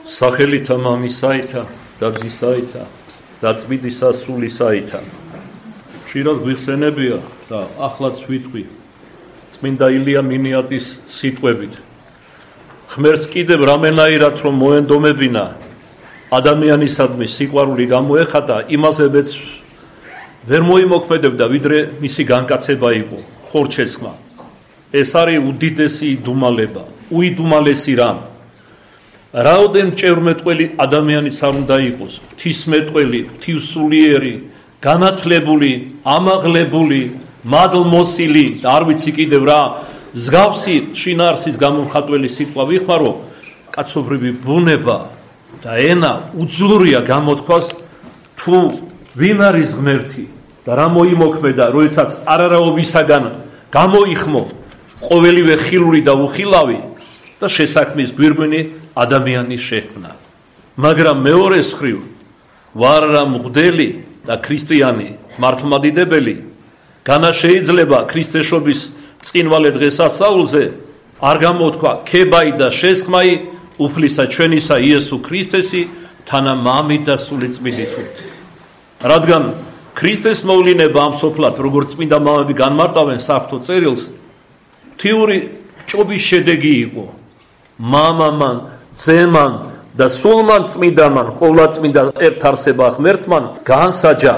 სახელითა მამისაითა და ძისაითა და წმინდისა სულისაითა. ხშირად გვიხსენებია და ახლაც ვიტყვი წმინდა ილია მინიატის სიტყვებით. ღმერთს კიდევ რამენაირად რომ მოენდომებინა ადამიანისადმი სიყვარული გამოეხატა, იმაზებეც ვერ მოიმოქმედებდა, ვიდრე მისი განკაცება იყო, ხორჩესხმა. ეს არის უდიდესი იდუმალება, უიდუმალესი რამ. რაოდენ მჭევრმეტყველი ადამიანიც არ უნდა იყოს, ღვთისმეტყველი, ღვთისმსულიერი, განათლებული, ამაღლებული, მადლმოსილი და არ ვიცი კიდევ რა, მსგავსი შინაარსის გამომხატველი სიტყვა ვიხმარო, კაცობრივი ბუნება და ენა უძლურია გამოთქვას თუ ვინ არის ღმერთი და რა მოიმოქმედა, როდესაც არარავისაგან გამოიხმო ყოველივე ხილული და უხილავი და შესაქმის გვირგვინი ადამიანის შექმნა. მაგრამ მეორეს მხრივ ვარ რა მღვდელი და ქრისტიანი მართლმადიდებელი, განა შეიძლება ქრისტეშობის წინვალე დღესასწაულზე არ გამოთქვა ქებაი და შესხმაი უფლისა ჩვენისა იესო ქრისტესი თანა მამით და სული წმინდით. რადგან ქრისტეს მოვლინება ამ სოფლად, როგორც წმინდა მამები განმარტავენ საფრთხო წერილს, თიური ჭობის შედეგი იყო მამამან, ძემან და სულმან წმინდამან, ყოვლადწმინდა ერთ არსება ღმერთმან განსაჯა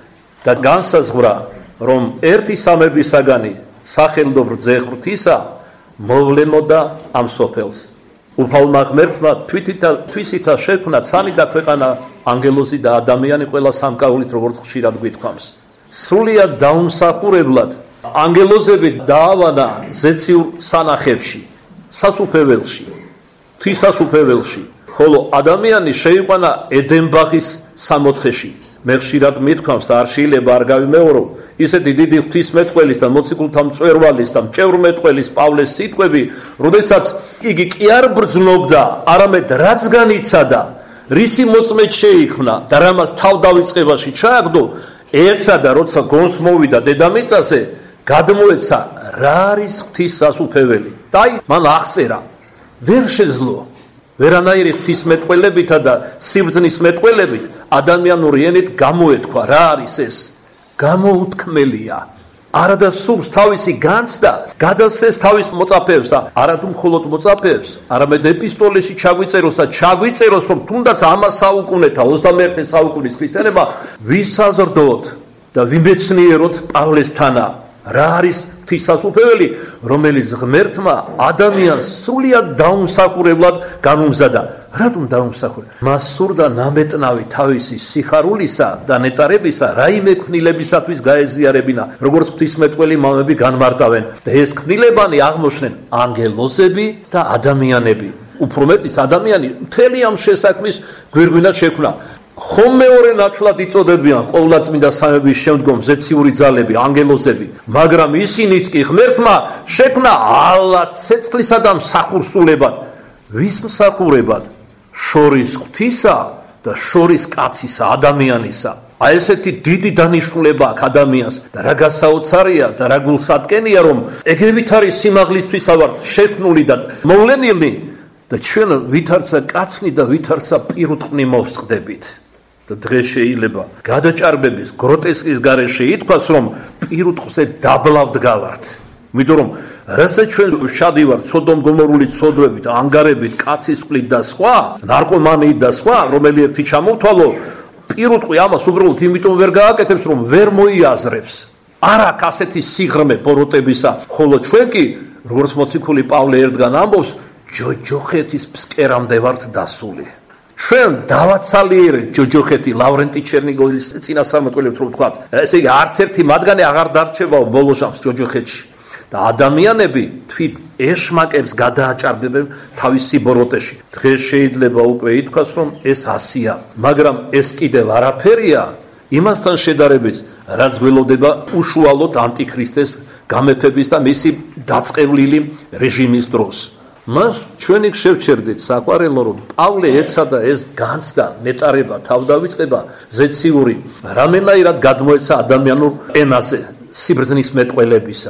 და განსაზღვრა, რომ ერთი სამებისაგანი სახელდობ რძე ღვთისა მოვლენოდა ამ სოფელს. უფალმა ღმერთმა თვისითა შექმნა ცალი და ქვეყანა, ანგელოზი და ადამიანი ყველა სამკაულით, როგორც ხშირად გვითქვამს. სრულიად დაუმსახურებლად ანგელოზები დაავადა ზეციურ სანახებში, სასუფეველში, ღვთისასუფეველში, ხოლო ადამიანი შეიყვანა ედენბაღის სამოთხეში. მე ხშირად მithქვამს და არ შეიძლება არ გავიმეორო, ისეთი დიდი ღვთისმეტყველის და მოციქულთა მწვერვალის და მჭევრმეტყველის პავლეს სიტყვები, როდესაც იგი კი არ ბრძნობდა, არამედ რაც განიცადა, რისი მოწმედ შეიქმნა და რამაც თავდავიწყებაში ჩააგდო, ეცადა, როცა გონს მოვიდა დედამიწაზე, გადმოეცა რა არის ღვთისასუფეველი. და მან აღწერა, ვერ შეძლო ვერანაირი ღვთისმეტყველებითა და სიბრძნის მეტყველებით ადამიანური ენით გამოეთქვა რა არის ეს. გამოუთქმელია, არადა სურს თავისი განცდა, გადასცეს თავის მოწაფეებს და არადუ მხოლოდ მოწაფეებს, არამედ ეპისტოლეში ჩაგვიწეროს და ჩაგვიწეროს, რომ თუნდაც ამას საუკუნეთა 21 საუკუნის ქრისტიანება ვისაზრდოთ და ვიმეცნიეროთ პავლესთანა რა არის ღვთისასუფეველი, რომელიც ღმერთმა ადამიანს სრულიად დაუმსახურებლად განუმზადა. რატომ დაუმსახურებლა? მას სურდა ნამეტნავი თავისი სიხარულისა და ნეტარებისა რაიმე ქმნილებისათვის გაეზიარებინა, როგორც ღვთისმეტყველი მამები განმარტავენ და ეს ქმნილებანი აღმოჩნდნენ ანგელოზები და ადამიანები. უფრო მეტიც ადამიანი მთელი ამ შესაქმის გვირგვინად შექმნა. ხომ მეორე ნათლად იწოდებიან ყოვლადწმინდა სამების შემდგომ ზეციური ძალები, ანგელოზები, მაგრამ ისინიც კი ღმერთმა შექმნა ალად ცეცხლისა და მსახურსულებად. ვის მსახურებად? შორის ღვთისა და შორის კაცისა, ადამიანისა. აი ესეთი დიდი დანიშნულება აქვს ადამიანს და რა გასაოცარია და რა გულსატკენია, რომ ეგრევით არის სიმაღლისთვისა ვართ შექმნული და მოვლენილი და ჩვენ ვითარცა კაცნი და ვითარცა პირუტყვნი მოვსყდებით. და დღეს შეიძლება გადაჭარბების გროტესკის გარეშე ითქვას, რომ პირუტყვზე დაბლა ვდგავართ. იმიტომ რომ რასაც ჩვენ შადი ვართ სოდომ-გომორული ცოდვებით, ანგარებით, კაცისყლით და სხვა, ნარკომანიით და სხვა, რომელი ერთი ჩამოვთვალო, პირუტყვი ამას უბრალოდ იმიტომ ვერ გააკეთებს, რომ ვერ მოიაზრებს. არ აქვს ასეთი სიღრმე ბოროტებისა, ხოლო ჩვენ კი, როგორც მოციქული პავლე ერთგან ამბობს, ჯოჯოხეთის ფსკერამდე ვართ დასული. ჩვენ დავაცალიერეთ ჯოჯოხეთი ლავრენტი ჩერნიგოვის წინასწარმეტყველებს რომ ვთქვათ, ესე იგი არც ერთი მათგანი აღარ დარჩებაო ბოლოშამს ჯოჯოხეთში და ადამიანები თვით ეშმაკებს გადააჭარბებენ თავისი ბოროტეში. დღეს შეიძლება უკვე ითქვას, რომ ეს ასია, მაგრამ ეს კიდევ არაფერია იმასთან შედარებით, რაც გველოდება უშუალოდ ანტიქრისტეს გამეფების და მისი დაწყევლილი რეჟიმის დროს. მას ჩვენი შევჩერდით საყვარელო, რომ პავლე ეცადა ეს განცდა, ნეტარება, თავდავიწყება ზეციური რამენაირად გადმოეცა ადამიანურ ენაზე, სიბრძნის მეტყველებისა.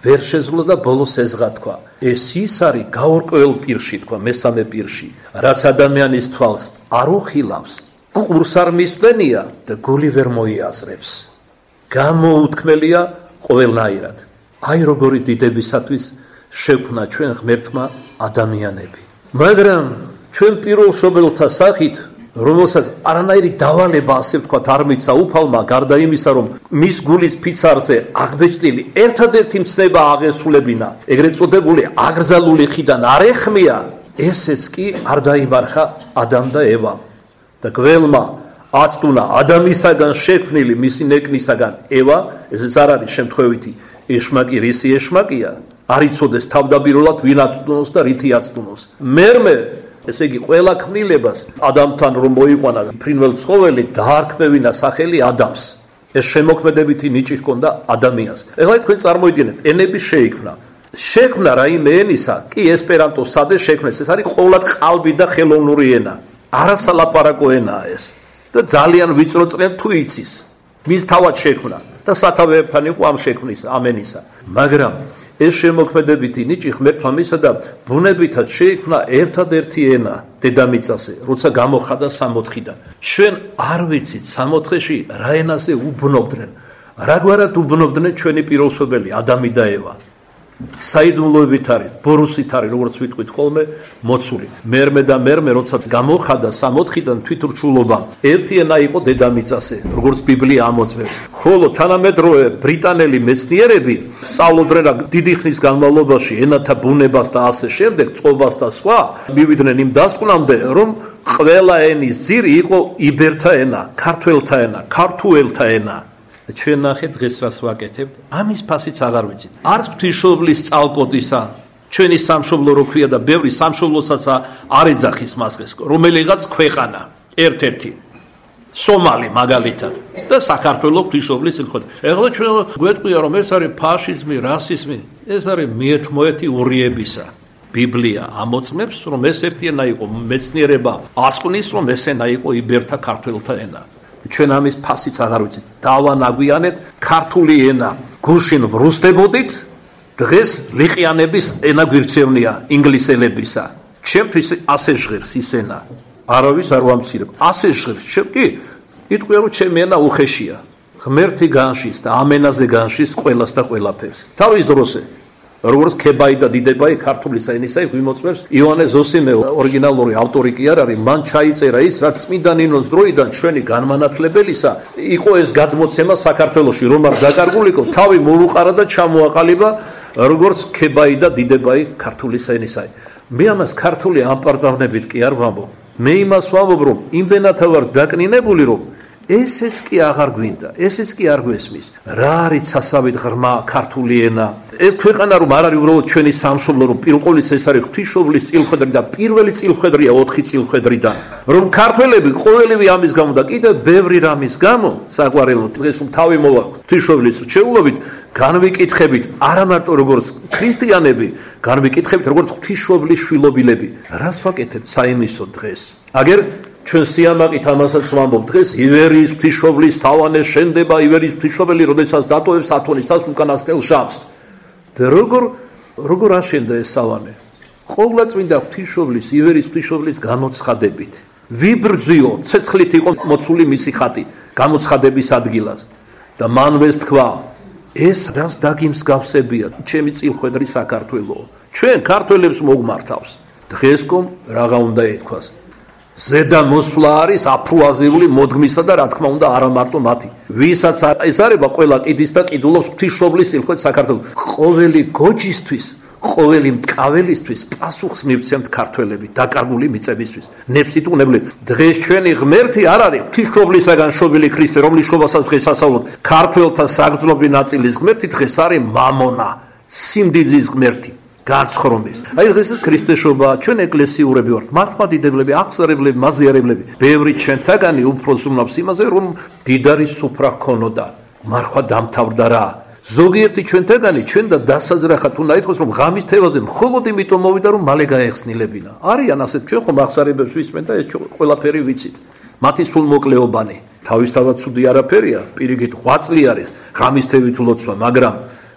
ვერ შეძლო და ბოლოს ეზღა თქვა. ეს ის არის გაურკვეველ პირში, თქვა მესამე პირში, რაც ადამიანის თვალს არ უხილავს, ყურს არ მისვენია და გული ვერ მოიაზრებს. გამოუთქმელია ყველნაირად. აი როგორი დიდებისათვის შექმნა ჩვენ ღმერთმა ადამიანები. მაგრამ ჩვენ პირველშობილთა სახით, რომელსაც არანაირი დავალება ასე ვთქვათ არ მიცა უფალმა, გარდა იმისა, რომ მის გულის ფიცარზე აღბეჭდილი ერთადერთი მცნება აღესრულებინა, ეგრეთ წოდებული აკრძალული ხიდან არ ეხმია, ესეც კი არ დაიმარხა ადამ და ევამ. და გველმა აწტუნა ადამისაგან შექმნილი მისი ნეკნისაგან ევა, ესეც არ არის შემთხვევითი ეშმაკი, რისი ეშმაკია, არ იცოდეს თავდაპირველად ვინ აწტუნოს და რითი აწტუნოს. მერმე ესე იგი ყველა ქმნილებას ადამთან რომ მოიყვანა ფრინველ ცხოველი დაარქმევინა სახელი ადამს. ეს შემოქმედებითი ნიჭი ჰქონდა ადამიანს. ეხლა თქვენ წარმოიდგინეთ, ენები შეიქმნა. შექმნა რაიმე ენისა, კი ესპერანტოს სად შექმნეს, ეს არის ყოვლად ყალბი და ხელოვნური ენა. არასალაპარაკო ენაა ეს. და ძალიან ვიწრო წრენ თუ იცის. მის თავად შექმნა და სათავეებთან იყო ამ შექმნისა, ამ ენისა. მაგრამ ეს შემოქმედებითი ნიჭი ღმერთმა მისცა და ბუნებითად შეიქმნა ერთადერთი ენა დედამიწაზე, როცა გამოხადა 60-დან. ჩვენ არ ვიცით 60-ში რა ენაზე უბნობდნენ, რაგვარად უბნობდნენ ჩვენი პირველშობილი ადამი და ევა. საიდუმლოებით არის, ბორუსით არის, როგორც ვიტყვით ხოლმე, მოცული. მერმე და მერმე, როცა გამოხადა 60-დან თვითურჩულობა, ერთი ენა იყო დედამიწაზე, როგორც ბიბლია ამოწმებს. ხოლო თანამედროვე ბრიტანელი მეცნიერები სწავლობდნენ დიდი ხნის განმავლობაში ენათა ბუნებას და ასე შემდეგ, წყობას და სხვა, მივიდნენ იმ დასკვნამდე, რომ ყველა ენის ძირი იყო იბერთა ენა, ქართველთა ენა, ქართუელთა ენა. ჩვენ ნახეთ დღეს რას ვაკეთებთ, ამის ფასიც აღარ ვიცით. არც ღვთისმშობლის წალკოტისა, ჩვენი სამშობლო რო ქვია და ბევრი სამშობლოსაც არ ეძახის მას დღეს, რომელიღაც ქვეყანა, ერთ-ერთი სომალი მაგალითად და საქართველოს ღვთისმშობლის წილხოთი. ეხლა ჩვენ გვეტყვია რომ ეს არის ფაშიზმი, რასიზმი, ეს არის მიეთმოეთი ურიებისა. ბიბლია ამოწმებს რომ ეს ერთი ენა იყო, მეცნიერება ასკვნის რომ ეს ენა იყო იბერთა ქართველთა ენა. ჩვენ ამის ფასიც აღარ ვიცით. დავანაგვიანეთ ქართული ენა გუშინ ვრუსდებოდით, დღეს ლიყიანების ენა გვირჩევნია ინგლისელებისა. ჩემთვის ასე ჟღერს ის ენა. არავის არ ვამცირებ. ასე ჟღერს. კი, იტყვია რომ ჩემი ენა უხეშია. ღმერთი განშის და ამ ენაზე განშის ყველას და ყველაფერს. თავის დროზე როგორც ქებაი და დიდებაი ქართულის ენისა გვიმოწმებს იონე ზოსიმე ორიგინალური ავტორი კი არ არის, მან ჩაიწერა ის, რაც წმინდა ნინოს დროიდან ჩვენი განმანათლებელისა იყო ეს გადმოცემა საქართველოში, რომ არ დაკარგულიყო, თავი მოუყარა და ჩამოაყალიბა როგორც ქებაი და დიდებაი ქართულის ენისა. მე ამას ქართული ამპარტავნებით კი არ ვამბობ. მე იმას ვამბობ, რომ იმდენად ვარ დაკნინებული, რომ ესეც კი აღარ გვინდა, ესეც კი არ გვესმის. რა არის სასავით ღრმა ქართული ენა? ეს ქვეყანა რომ არ არის უბრალოდ ჩვენი სამშობლო, რომ პირველყოლის ეს არის ღვთისმშობლის წილხვედრი და პირველი წილხვედრია 4 წილხვედრიდან. რომ ქართველები ყოველივე ამის გამო და კიდევ ბევრი რამის გამო, საყვარელო დღეს რომ თავი მოვა ღვთისმშობლის რჩეულობით, განვიკითხებით არა მარტო როგორც ქრისტიანები, განვიკითხებით როგორც ღვთისმშობლის შვილობილები. რას ვაკეთებთ საიმისო დღეს? აგერ ჩვენ სიამაყით ამასაც ვამბობ დღეს ივერიის ღვთისმშობლის სავანე შენდება, ივერიის ღვთისმშობელი როდესაც დატოვებს ათონის თავს უკანასკნელ შამს. და როგორ აშენდა ეს სავანე? ყოვლადწმინდა ღვთისმშობლის, ივერიის ღვთისმშობლის გამოცხადებით. ვიბრძიო, ცეცხლით იყო მოცული მისი ხატი გამოცხადების ადგილას და მანვეს თქვა, ეს რას დაგიმსგავსებია, ჩემი წილხვედრი საქართველო. ჩვენ ქართველებს მოგმართავს. დღესკომ რაღა უნდა ეთქვას? ზედა მოსვლა არის აფუაზიული მოდგმისა და რა თქმა უნდა არა მარტო მათი. ვისაც ეს არება ყველა კიდის და კიდულობს ღვთისმშობლის წილხვედ საქართველოს. ყოველი გოჯისთვის, ყოველი მტკაველისთვის პასუხს მივცემთ ქართველები დაკარგული მიწებისთვის. ნეფსით უნებლები. დღეს ჩვენი ღმერთი არ არის ღვთისმშობლისაგან შობილი ქრისტე, რომლის შობასაც დღეს ასავლოთ. ქართველთა საგრძნობი ნაწილის ღმერთი დღეს არის მამონა, სიმდიდრის ღმერთი. განცხრომის. აი დღეს ეს ქრისტეშობა, ჩვენ ეკლესიურები ვართ, მართლმადიდებლები, აღსარებლები, მაზიარებლები. ბევრი ჩვენთაგანი უფრო ზრუნავს იმაზე, რომ დიდარი სუფრა ქონოდა. მარხვა დამთავრდა რა. ზოგიერთი ჩვენთაგანი ჩვენ და დასაძრახად უნდა ითქვას, რომ ღამის თევაზე მხოლოდ იმიტომ მოვიდა, რომ მალე გაეხსნილებინა. არიან ასეთ ჩვენ ხომ აღსარებებს ვისმენ და ეს ყველაფერი ვიცით. მათი სულმოკლეობანი. თავისთავად ცუდი არაფერია, პირიქით ღვაწლი არის ღამის თევით ლოცვა, მაგრამ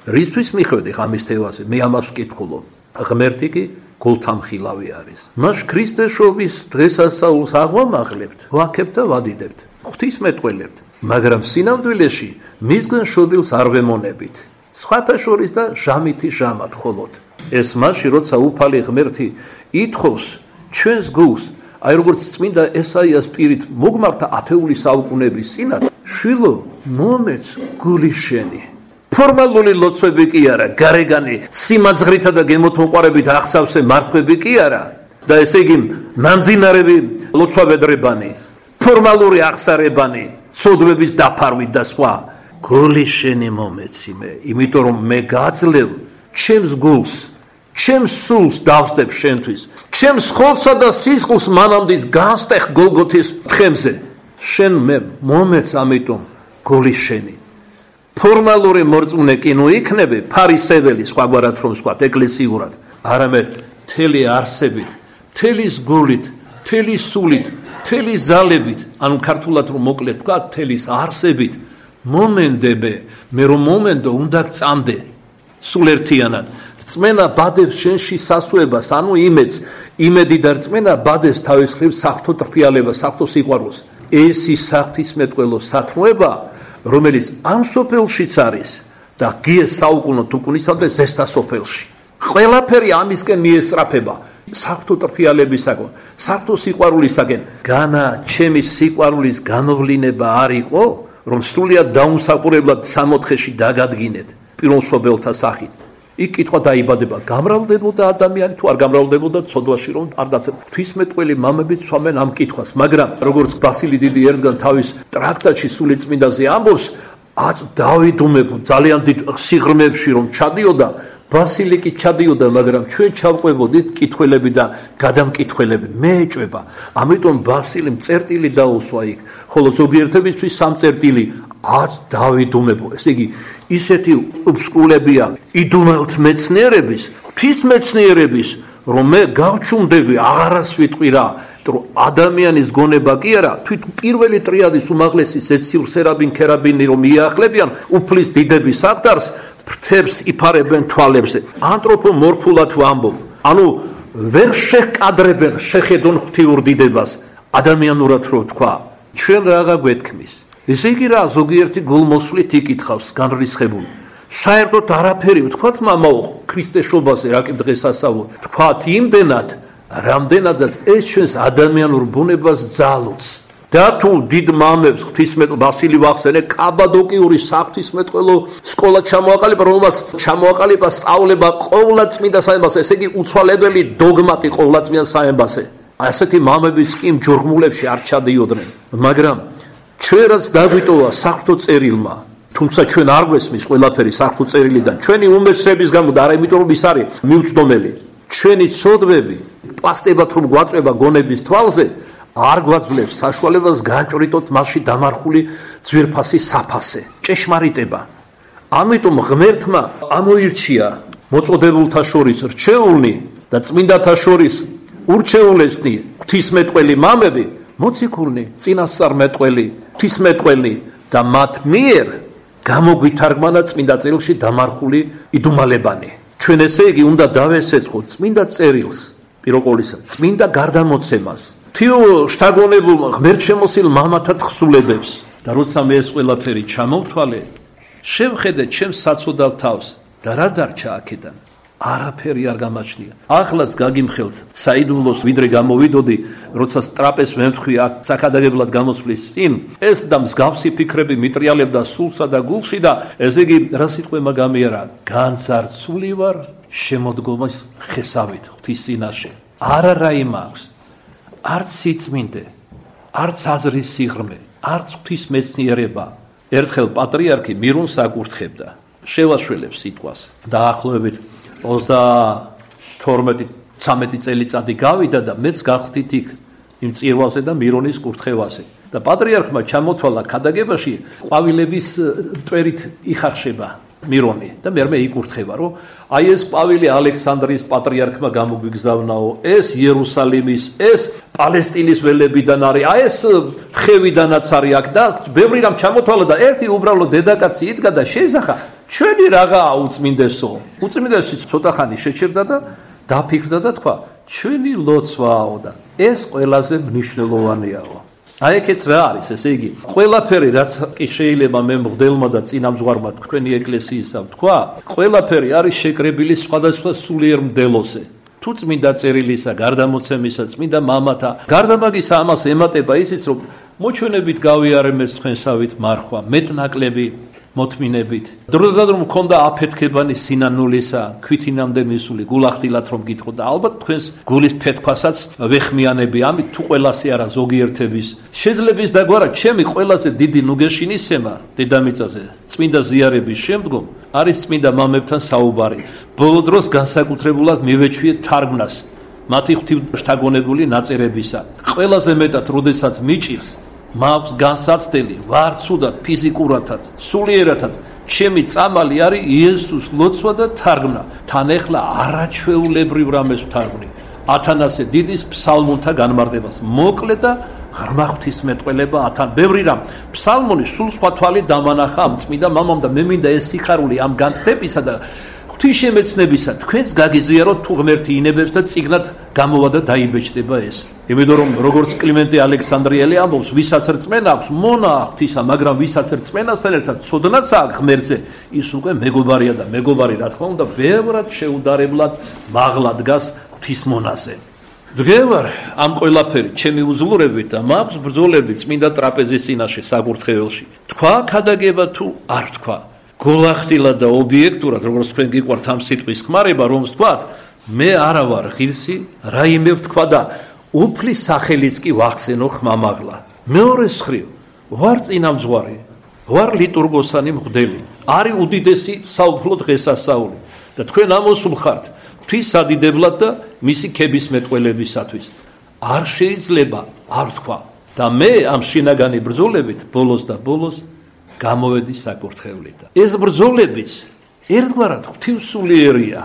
რისთვის მიხვედი ამის თევაზე? მე ამას ვკითხულობ. ღმერთი კი გულთამხილავი არის. მას ქრისტეშობის დღესასწაულს აღვამაღლებთ, ვაქებთ და ვადიდებთ, ღვთისმეტყველებთ, მაგრამ სინამდვილეში მისგან შობილს არ ვემონებით. სხვათა შორის და ჟამითი ჟამად ხოლოდ. ეს მაშინ, როცა უფალი ღმერთი ითხოვს ჩვენს გულს, აი როგორც წმინდა ესაიას პირით მოგმართა ათეული საუკუნეების წინათ, შვილო, მომეც გული შენი. ფორმალური ლოცვები კი არა, გარეგანი სიმაძღრითა და გემოთმოყვარებით აღსავსე მარხვები კი არა და ესე იგი ნამძინარები ლოცვაბედრებანი, ფორმალური აღსარებანი, სოდვების დაფარვით და სხვა. გული შენი მომეცი მე, იმიტომ რომ მე გაძლევ ჩემს გულს, ჩემს სულს დავსდებ შენთვის, ჩემს ხოლსა და სისხლს მანამდის განსტეხ გოლგოთის თხემზე. შენ მე მომეც, ამიტომ გული შენი. ფორმალური მორწმუნე კი ნუ იქნები ფარისეველი, სხვაგვარად რომ ვსვათ, ეკლესიურად, არამედ მთელი არსებით, მთელი გულით, მთელი სულით, მთელი ზალებით, ანუ ქართულად რომ მოკლედ ვთქვა, მთელი არსებით მომენდებე, მე რომ მომენდო, უნდა გწამდე სულ ერთიანად. რწმენა ბადებს შენში სასუებას, ანუ იმედს, იმედი და რწმენა ბადებს თავის მხრივ საღვთო ტრფიალებას, საღვთო სიყვარულს. ეს ის საღვთისმეტყველო სათნოება, რომელიც ამ სოფელშიც არის და გიეს საუკუნო თუკუნისავდა ზესთა სოფელში. ყველაფერი ამისკენ მიესწრაფება, საღვთო ტრფიალებისაგან, საღვთო სიყვარულისაგან. განა ჩემი სიყვარულის განოვლინება არ იყო, რომ სრულიად დაუმსახურებლად სამოთხეში დაგადგინეთ პიროსობელთა სახით. იქ კითხვა დაიბადება, გამრავლდებოდა ადამიანი თუ არ გამრავლდებოდა ცოდვაში, რომ არ დაცემ. ღვთისმეტყველი მამებიც სვამენ ამ კითხვას, მაგრამ როგორც ბასილი დიდი ერთგან თავის ტრაქტატში სულიწმინდაზე ამბობს, აწ დავით უმეფო ძალიან დიდ სიღრმეებში რომ ჩადიოდა, ბასილი კი ჩადიოდა, მაგრამ ჩვენ ჩავყვებოდით კითხველები და გადამკითხველები. მე ეჭვება. ამიტომ ბასილიმ წერტილი დაუსვა იქ, ხოლო ზოგიერთებისთვის სამწერტილი აწ დავით უმეფო. ესე იგი ისეთი უსკულებია იდუმალთ მეცნიერების, ღვთისმეცნიერების, რომ მე გავჩუმდები, აღარას ვიტყვი რა, რომ ადამიანის გონება კი არა, თვით პირველი ტრიადის უმაღლესი ზეციურ სერაბინ ქერაბინი რომ მიახლებიან უფლის დიდების აღდარს, ფრთებს იფარებენ თვალებზე. ანთროპომორფულად ვამბობ, ანუ ვერ შეჰკადრებენ შეხედონ ღვთიურ დიდებას, ადამიანურად რო თქვა, ჩვენ რაღა გვეთქმის. ესე იგი რა, ზოგიერთი გულმოსვლით იკითხავს განრისხებული. საერთოდ არაფერი ვთქვათ მამაო ქრისტეშობაზე, რა კი დღესასწაულო, თქვათ იმდენად, რამდენადაც ეს ჩვენს ადამიანურ ბუნებას ძალუძს. და თუ დიდ მამებს ღვთისმეტყველო ბასილი ვახსენე, კაბადოკიური საღვთისმეტყველო სკოლა ჩამოაყალიბა, რომელმაც ჩამოაყალიბა სწავლება ყოვლადწმინდა საემბასე, ესე იგი უცვალებელი დოგმატი ყოვლადწმინდა საემბასე. ასეთი მამების კი ჯურმულებში არ ჩადიოდნენ, მაგრამ ჩვენ რაც დაგვიტოვა საღვთო წერილმა, თუმცა ჩვენ არ გვესმის ყველაფერი საღვთო წერილიდან, ჩვენი უმეცრების გამო და არა იმიტომ რომ ის არის მიუწვდომელი, ჩვენი ცოდვები პასტებად რომ გვაწვება გონების თვალზე, არ გვაძლევს საშუალებას გააჭრიტოთ მასში დამარხული ძვირფასი საფასე, ჭეშმარიტება. ამიტომ ღმერთმა ამოირჩია მოწოდებულთა შორის რჩეულნი და წმინდათა შორის ურჩეულესნი ღვთისმეტყველი მამები, მოციქულნი, წინასწარმეტყველი, ღვთისმეტყველი და მათ მიერ გამოგვითარგმნა წმინდა წერილში დამარხული იდუმალებანი. ჩვენ ესე იგი უნდა დავესეცხოთ წმინდა წერილს, პირველ ყოვლისა, წმინდა გარდამოცემას, თიო შთაგონებულ ღმერთშემოსილ მამათა თხზულებებს. და როცა მე ეს ყველაფერი ჩამოვთვალე, შევხედე ჩემს საცოდავ თავს და რა დარჩა აქედან? არაფერი არ გამაჩნია. ახლაც გაგიმხელთ საიდუმლოს ვიდრე გამოვიდოდი, როცა ტრაპეზს მემთხვი აქ საქადაგებლად გამოსვლის წინ, ეს და მსგავსი ფიქრები მიტრიალებდა სულსა და გულში და ესე იგი რა სიტყვა გამიარა, განცარცული ვარ შემოდგომის ხესავით ღვთის წინაშე. არა რაიმე აქვს, არც სიწმინდე, არც აზრის სიღრმე, არც ღვთის მეცნიერება. ერთხელ პატრიარქი მირონს აკურთხებდა, შევაშველებს სიტყვას დაახლოებით 32-13 წელიწადი გავიდა და მეც გახდით იქ იმ წირვაზე და მირონის კურთხევაზე. და პატრიარქმა ჩამოთვალა ქადაგებაში ყვავილების მტვერით იხარშება მირონი და მე იკურთხება, რომ აი ეს ყვავილი ალექსანდრიის პატრიარქმა გამოგვიგზავნაო, ეს იერუსალიმის, ეს პალესტინის ველებიდან არის, აი ეს ხევიდანაც არის აქ და ბევრი რამ ჩამოთვალა და ერთი უბრალოდ დედაკაცი იდგა და შეიზახა ჩვენი რაღაცა უწმინდესო. უწმინდესი ცოტა ხანი შეჭერდა და დაფიქრდა და თქვა, ჩვენი ლოცვაო და ეს ყველაზე მნიშვნელოვანიაო. აი ეგეც რა არის, ესე იგი, ყველაფერი რაც კი შეიძლება მე მღვდელმა და წინამძღვარმა თქვენი ეკლესიისა თქვა, ყველაფერი არის შეკრებილი სხვადასხვა სულიერ მდელოზე. თუ წმინდა წერილისა, გარდამოცემისა, წმინდა მამათა, გარდამაგისა ამას ემატება ისიც, რომ მოჩვენებით გავიარემეს თქვენსავით მარხვა, მეტნაკლები მოთმინებით. დროდადრო მქონდა აფეთქებანი სინანულისა, ქვითინამდე მისული, გულახდილად რომ გითხო და ალბათ თქვენს გულის ფეთქვასაც ვეხმიანები, ამით თუ ყველასი არა ზოგიერთების. შეიძლება ის დაგვარა, ჩემი ყველაზე დიდი ნუგეშინისება დედამიწაზე, წმინდა ზიარების შემდგომ არის წმინდა მამებთან საუბარი. ბოლო დროს განსაკუთრებულად მივეჩვიეთ თარგმნას მათი ღვთისმშთაგონებული ნაწერებისა. ყველაზე მეტად როდესაც მიჭირს მაქვს განსაცდელი, ვარ ცუდად, ფიზიკურადაც, სულიერადაც, ჩემი წამალი არის იესოს ლოცვა და თარგმნა. თან ეხლა არაჩვეულებრივ რამეს ვთარგმნი. ათანასე დიდის ფსალმუნთა განმარტებას. მოკლე და ღრმა ღვთისმეტყველება ათან. ბევრი რამ. ფსალმუნი სულ სხვა თვალით დამანახა ამ წმინდა მამამ და მე მინდა ეს სიხარული ამ განცდებისა და ღვთისშემეცნებისა თქვენს გაგიზიაროთ თუ ღმერთი ინებებს და წიგნად გამოვა და დაიბეჭდება ეს. იმიტომ რომ როგორც კლიმენტე ალექსანდრიელი ამბობს, ვისაც რწმენა აქვს, მონა ღვთისა, მაგრამ ვისაც რწმენასთან ერთად ცოდნაც აქვს ღმერთზე, ის უკვე მეგობარია და მეგობარი რა თქმა უნდა ბევრად შეუდარებლად მაღლა დგას ღვთისმონაზე. დგევარ ამ ყველაფერი ჩემი უძლურებით და მაქვს ბრძოლები წმინდა ტრაპეზის წინაშე საკურთხეველში. თქვა ქადაგება თუ არ თქვა. გულახდილად და ობიექტურად, როგორც თქვენ გიყვართ ამ სიტყვის ხმარება, რომ ვთქვათ, მე არა ვარ ღირსი, რაიმე ვთქვა და უფლის სახელიც კი ვახსენო ხმამაღლა. მეორე მხრივ, ვარ წინამძღვარი, ვარ ლიტურგოსანი მღვდელი. არის უდიდესი საუფლო დღესასწაული და თქვენ ამოსულ ხართ ღვთის სადიდებლად და მისი ქების მეტყველებისათვის. არ შეიძლება არ ვთქვა და მე ამ შინაგანი ბრძოლებით ბოლოს და ბოლოს გამოვედი საკურთხევლით. ეს ბრძოლებიც ერთგვარად ღვთისმსულიერია.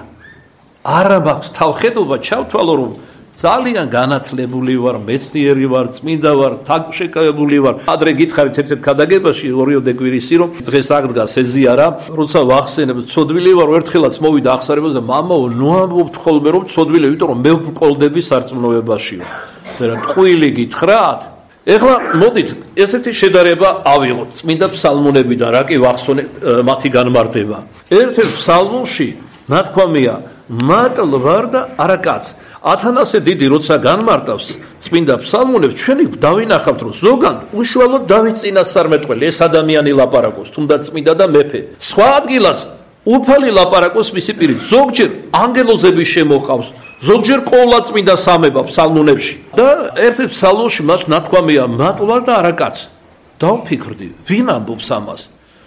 არა მაქვს თავხედობა ჩავთვალო რომ ძალიან განათლებული ვარ, მეცნიერი ვარ, წმინდა ვარ, თაგშეკავებული ვარ. ადრე გითხარით ერთ-ერთ ქადაგებაში ორიოდე კვირისი რომ დღეს აღდგას ეზიარა, როცა ვახსენებ, ცოდვილი ვარ, ერთხელაც მოვიდა აღსარებას და მამაო, ნუ ამბობთ ხოლმე რომ ცოდვილი, იმიტომ რომ მე ვყოლდები სარწმუნოებაშიო. და ტყუილი გითხრათ? ეხლა მოდით ესეთი შედარება ავიღოთ წმინდა ფსალმუნებიდან, რა კი ვახსოვეთ მათი განმარტება. ერთ-ერთ ფსალმუნში ნათქვამია მატლ ვარ და არა კაც. ათანასე დიდი როცა განმარტავს წმინდა ფსალმუნებს, ჩვენი დავინახავთ რომ ზოგან უშუალოდ დავით წინასწარმეტყველი ეს ადამიანი ლაპარაკობს, თუნდაც წმინდა და მეფე. სხვა ადგილას უფალი ლაპარაკობს მისი პირით. ზოგჯერ ანგელოზები შემოყავს, ზოგჯერ ყოლა წმინდა სამება ფსალმუნებში. და ერთ-ერთ ფსალმუნში მას ნათქვამია მატლა და არა კაც. დავფიქრდი, ვინ ამბობს ამას?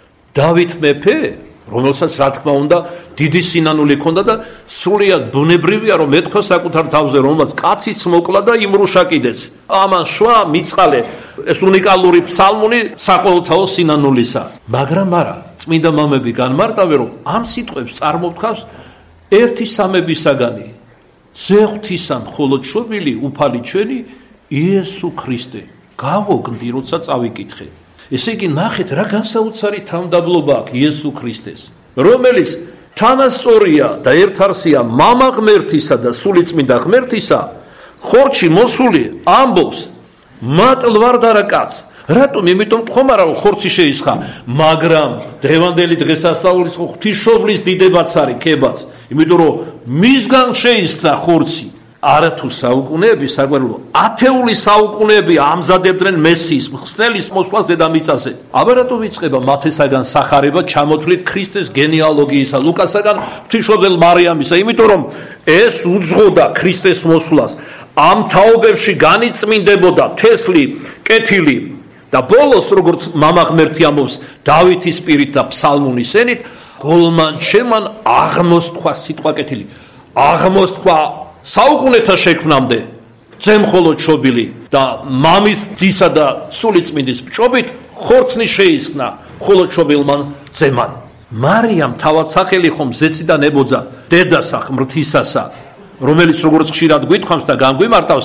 დავით მეფე? რომელსაც რა თქმა უნდა დიდი სინანული ჰქონდა და სრულიად ბუნებრივია რომ ეთქვა საკუთარ თავზე რომელსაც კაციც მოკლა და იმრუშა კიდეც. ამან შვა მიწყალე ეს უნიკალური ფსალმუნი საყოველთაო სინანულისა. მაგრამ არა, წმინდა მამები განმარტავენ რომ ამ სიტყვებს წარმოვთქავს ერთი სამებისაგანი ზეღვთისან მხოლოდ შობილი უფალი ჩვენი იესო ქრისტე. გავოგნდი როცა წავიკითხე. ესე იგი ნახეთ რა განსაუცარი თავმდაბლობა აქვს იესო ქრისტეს, რომელიც თანასწორია და ერთარსია მამა ღმერთისა და სულიწმინდა ღმერთისა, ხორცში მოსული ამბობს მატლ ვარ და არა კაც. რატომ? იმიტომ ხომ არა ხორცი შეისხა, მაგრამ დღევანდელი დღესასწაულის ღვთისმშობლის დიდებაც არის ქებაც, იმიტომ რომ მისგან შეისხდა ხორცი. არათუ საუკუნეები საგვარელო ათეული საუკუნეები ამზადებდნენ მესიის მხსნელის მოსვლას დედამიწაზე. აბა რატომ იწყება მათესაგან სახარება ჩამოთვლით ქრისტეს გენეალოგიისა, ლუკასაგან ღვთისმშობელ მარიამისა, იმიტომ რომ ეს უძღოდა ქრისტეს მოსვლას. ამ თაობებში განიწმინდებოდა თესლი, კეთილი და ბოლოს როგორც მამა ღმერთი ამბობს დავითის პირით და ფსალმუნის ენით, გოლმან ჩემან აღმოსთქვა სიტყვა კეთილი. აღმოსთქვა საუკუნეთა შექმნამდე ძემ მხოლოდ შობილი და მამის ძისა და სულიწმინდის ჭობით ხორცნი შეისხნა მხოლოდ შობილმან ძემან. მარიამ თავად სახელი ხომ ზეციდან ებოძა დედასა ღმრთისასა, რომელიც როგორც ხშირად გვითქვამს და განგვიმარტავს,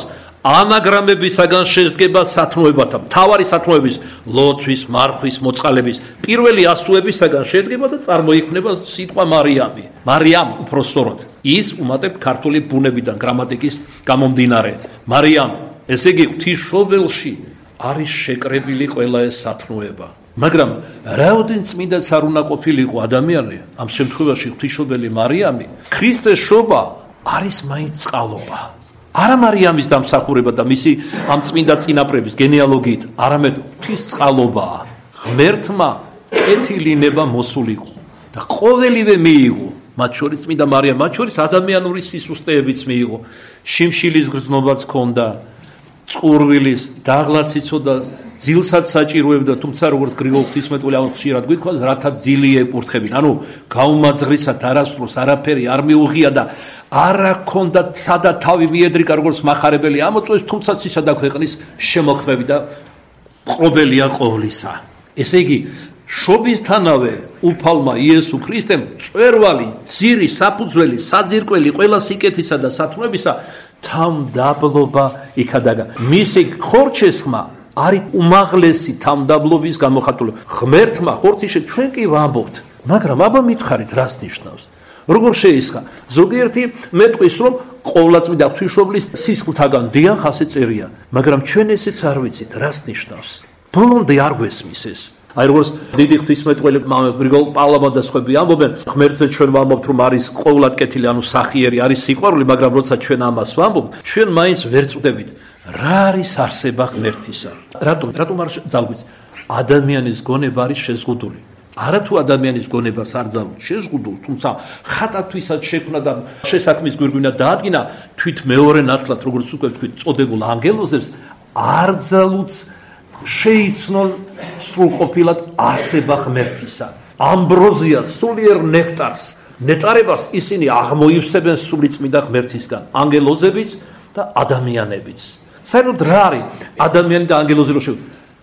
ანაგრამებისაგან შედგება სათნოებათა, მთავარი სათნოების ლოცვის, მარხვის, მოწყალების პირველი ასოებისაგან შედგება და წარმოიქმნება სიტყვა მარიამი. მარიამ უფრო სწორად. ის უმატებთ ქართული ბუნებიდან, გრამატიკის გამომდინარე. მარიამ, ესე იგი ღვთისმშობელში არის შეკრებილი ყველა ეს სათნოება. მაგრამ რაოდენ წმინდაც არ უნდა ყოფილიყო ადამიანი, ამ შემთხვევაში ღვთისმშობელი მარიამი, ქრისტეს შობა არის მაინც წყალობა. არა მარიამის დამსახურება და მისი ამ წმინდა წინაპრების გენეალოგიით, არამედ ღვთის წყალობაა. ღმერთმა კეთილი ნება მოსულიყო და ყოველივე მიიღო, მათ შორის წმინდა მარიამ, მათ შორის ადამიანური სისუსტეებიც მიიღო. შიმშილის გრძნობაც ჰქონდა, წყურვილის დაღლაც იცოდა, ძილსაც საჭიროებდა, თუმცა როგორც გრიგოლ ღვთისმეტყველი ამ ხშირად გვითხოვს, რათა ძილი ეკურთხებინ. ანუ გაუმაძღრისად არასდროს არაფერი არ მიუღია და არა ქონდა სადა თავი მიედრიკა როგორც მახარებელი ამოწვევს, თუმცა ცისა და ქვეყნის შემოქმედი და ყრობელია ყოვლისა. ესე იგი, შობისთანავე უფალმა იესო ქრისტემ წვერვალი, ძირი, საფუძველი, საძირკველი, ყველა სიკეთისა და სათნოებისა თავმდაბლობა იქადაგა. მისი ხორჩესხმა არის უმაღლესი თავმდაბლობის გამოხატულება. ღმერთმა ხორციშე ჩვენ კი ვამბობთ, მაგრამ აბა მითხარით რას ნიშნავს? როგორ შეისხა? ზოგიერთი მეტყვის რომ ყოვლადწმინდა ღვთისმშობლის სისხლთაგან დიახ ასე წერია, მაგრამ ჩვენ ესეც არ ვიცით რას ნიშნავს. ბოლომდე არ გვესმის ეს. აი როგორც დიდი ღვთისმეტყველი გრიგოლ პავლავა და სხვები ამბობენ, ღმერთზე ჩვენ ვამბობთ რომ არის ყოვლად კეთილი, ანუ სახიერი, არის სიყვარული, მაგრამ როცა ჩვენ ამას ვამბობთ, ჩვენ მაინც ვერ წვდებით რა არის არსება ღმერთისა. რატომ არ ძალგვიც? ადამიანის გონება არის შეზღუდული. არათუ ადამიანის გონებას არ ძალუთ შეზღუდულ, თუმცა ხატათვისაც შექმნა და შესაქმის გვირგვინა დაადგინა თვით მეორე ნათლად, როგორც უკვე თქვით, წოდებულ ანგელოზებს არ ძალუთ შეიცნონ სრულყოფილად არსება ღმერთისა. ამბროზია სულიერ ნექტარს, ნეტარებას ისინი აღმოივსებენ სულიწმიდა ღმერთისგან, ანგელოზებიც და ადამიანებიც. საერთოდ რა არის ადამიანი და ანგელოზი რო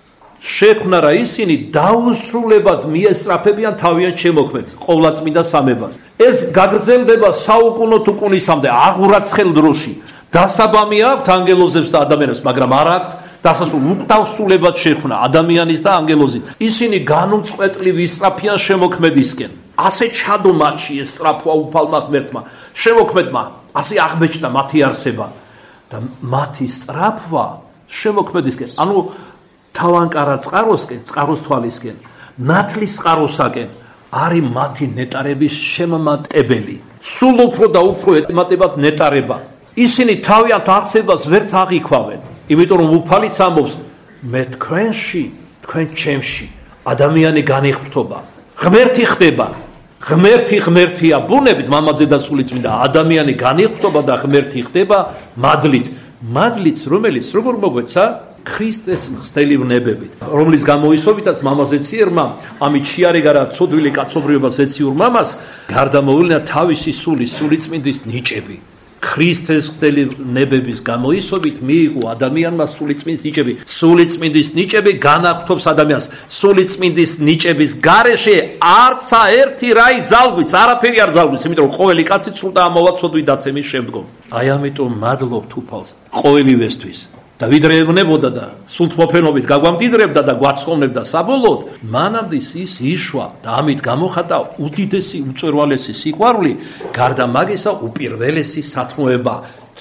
შექმნა რა ისინი დაუსრულებად მიესწრაფებიან თავიანთ შემოქმედს, ყოვლადწმინდა სამებას. ეს გაგრძელდება საუკუნოთ უკუნისამდე, აღურაცხელ დროში. დასაბამი აქვთ ანგელოზებს და ადამიანებს, მაგრამ არ აქვთ დასასრულ უკდავსულებად შექმნა ადამიანის და ანგელოზის. ისინი განუწყვეტლივ ისწრაფიან შემოქმედისკენ. ასე ჩადო მათში ეს სწრაფვა უფალმა ღმერთმა. შემოქმედმა ასე აღმეჩნდა მათი არსება და მათი სწრაფვა შემოქმედისკენ, ანუ თავანკარა წყაროსკენ, წყაროს თვალისკენ, ნათლის წყაროსაკენ არის მათი ნეტარების შემმატებელი. სულ უფრო და უფრო ემატებათ ნეტარება. ისინი თავიანთ აღწევას ვერც აღიქვავენ. იმიტომ რომ უფალიც ამბობს, მე თქვენში, თქვენ ჩემში ადამიანი განიღრთობა. ღმერთი ხდება. ღმერთი ღმერთია ბუნებით, მამაძე და სულიწმინდა. ადამიანი განიღრთობა და ღმერთი ხდება მადლით. მადლით, რომელიც როგორ მოგვეცა? ქრისტეს მხსდელი ვნებებით, რომლის გამოისობითაც მამაზე ციერმა ამით შეარეგა რა ცოდვილი კაცობრიობას ეციურ მამას, გარდამოუვლინა თავისი სულიწმინდის ნიჭები. ქრისტეს მხსდელი ვნებების გამოისობით მიიღო ადამიანმა სულიწმინდის ნიჭები. სულიწმინდის ნიჭები განაგრძობს ადამიანს. სულიწმინდის ნიჭების გარეშე არცა ერთი რაი ძალგვიც, არაფერი არ ძალგვიც, იმიტომ რომ ყოველი კაცი სულ და ამოვაცოდვი დაცემის შემდგომ. აი ამიტომ მადლობთ უფალს ყოველივესთვის. და ვიდრე ევნებოდა და სულთმოფენობით გაგვამდიდრებდა და გვაცხოვნებდა საბოლოოდ, მანამდის ის იშვა და ამით გამოხატა უდიდესი უწვერვალესი სიყვარული, გარდა მაგისა უპირველესი სათნოება,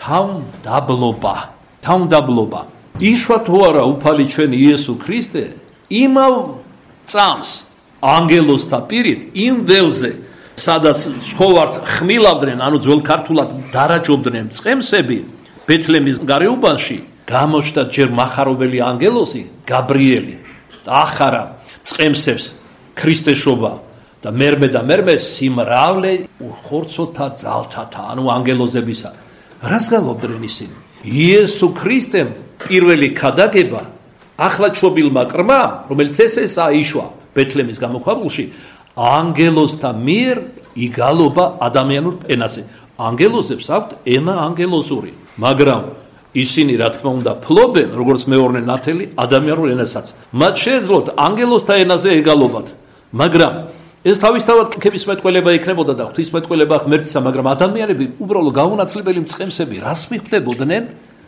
თავმდაბლობა. იშვა თუ არა უფალი ჩვენი იესო ქრისტე, იმავ წამს ანგელოზთა პირით იმ ველზე, სადაც ცხოვართ ხმილავდნენ, ანუ ძველ ქართულად დარაჯობდნენ წყემსები ბეთლემის გარეუბანში, გამოჩნდა ჯერ მახარობელი ანგელოზი გაბრიელი და ახარა წყემსებს ქრისტეს შობა და მერმე სიმრავლე ხორცოთა ძალთათა, ანუ ანგელოზებისა. რას გალობდნენ ისინი? იესო ქრისტემ პირველი ქადაგება ახლა ჩობილმა ყრმამ, რომელიც ეს აიშვა ბეთლემის გამოქვაბულში, ანგელოზთა მიერ იგალობა ადამიანურ ენაზე. ანგელოზებს აქვთ ენა ანგელოზური, მაგრამ ისინი რა თქმა უნდა ფლობენ, როგორც მეორნე ნათელი, ადამიანურ ენასაც. მათ შეეძლოთ ანგელოზთა ენაზე ეგალობათ, მაგრამ ეს თავისთავად ღვთისმეტყველება იქნებოდა და ღვთისმეტყველება ღმერთისა, მაგრამ ადამიანები უბრალოდ გაუნაცვლებელი მწყემსები რას მიხვდებოდნენ?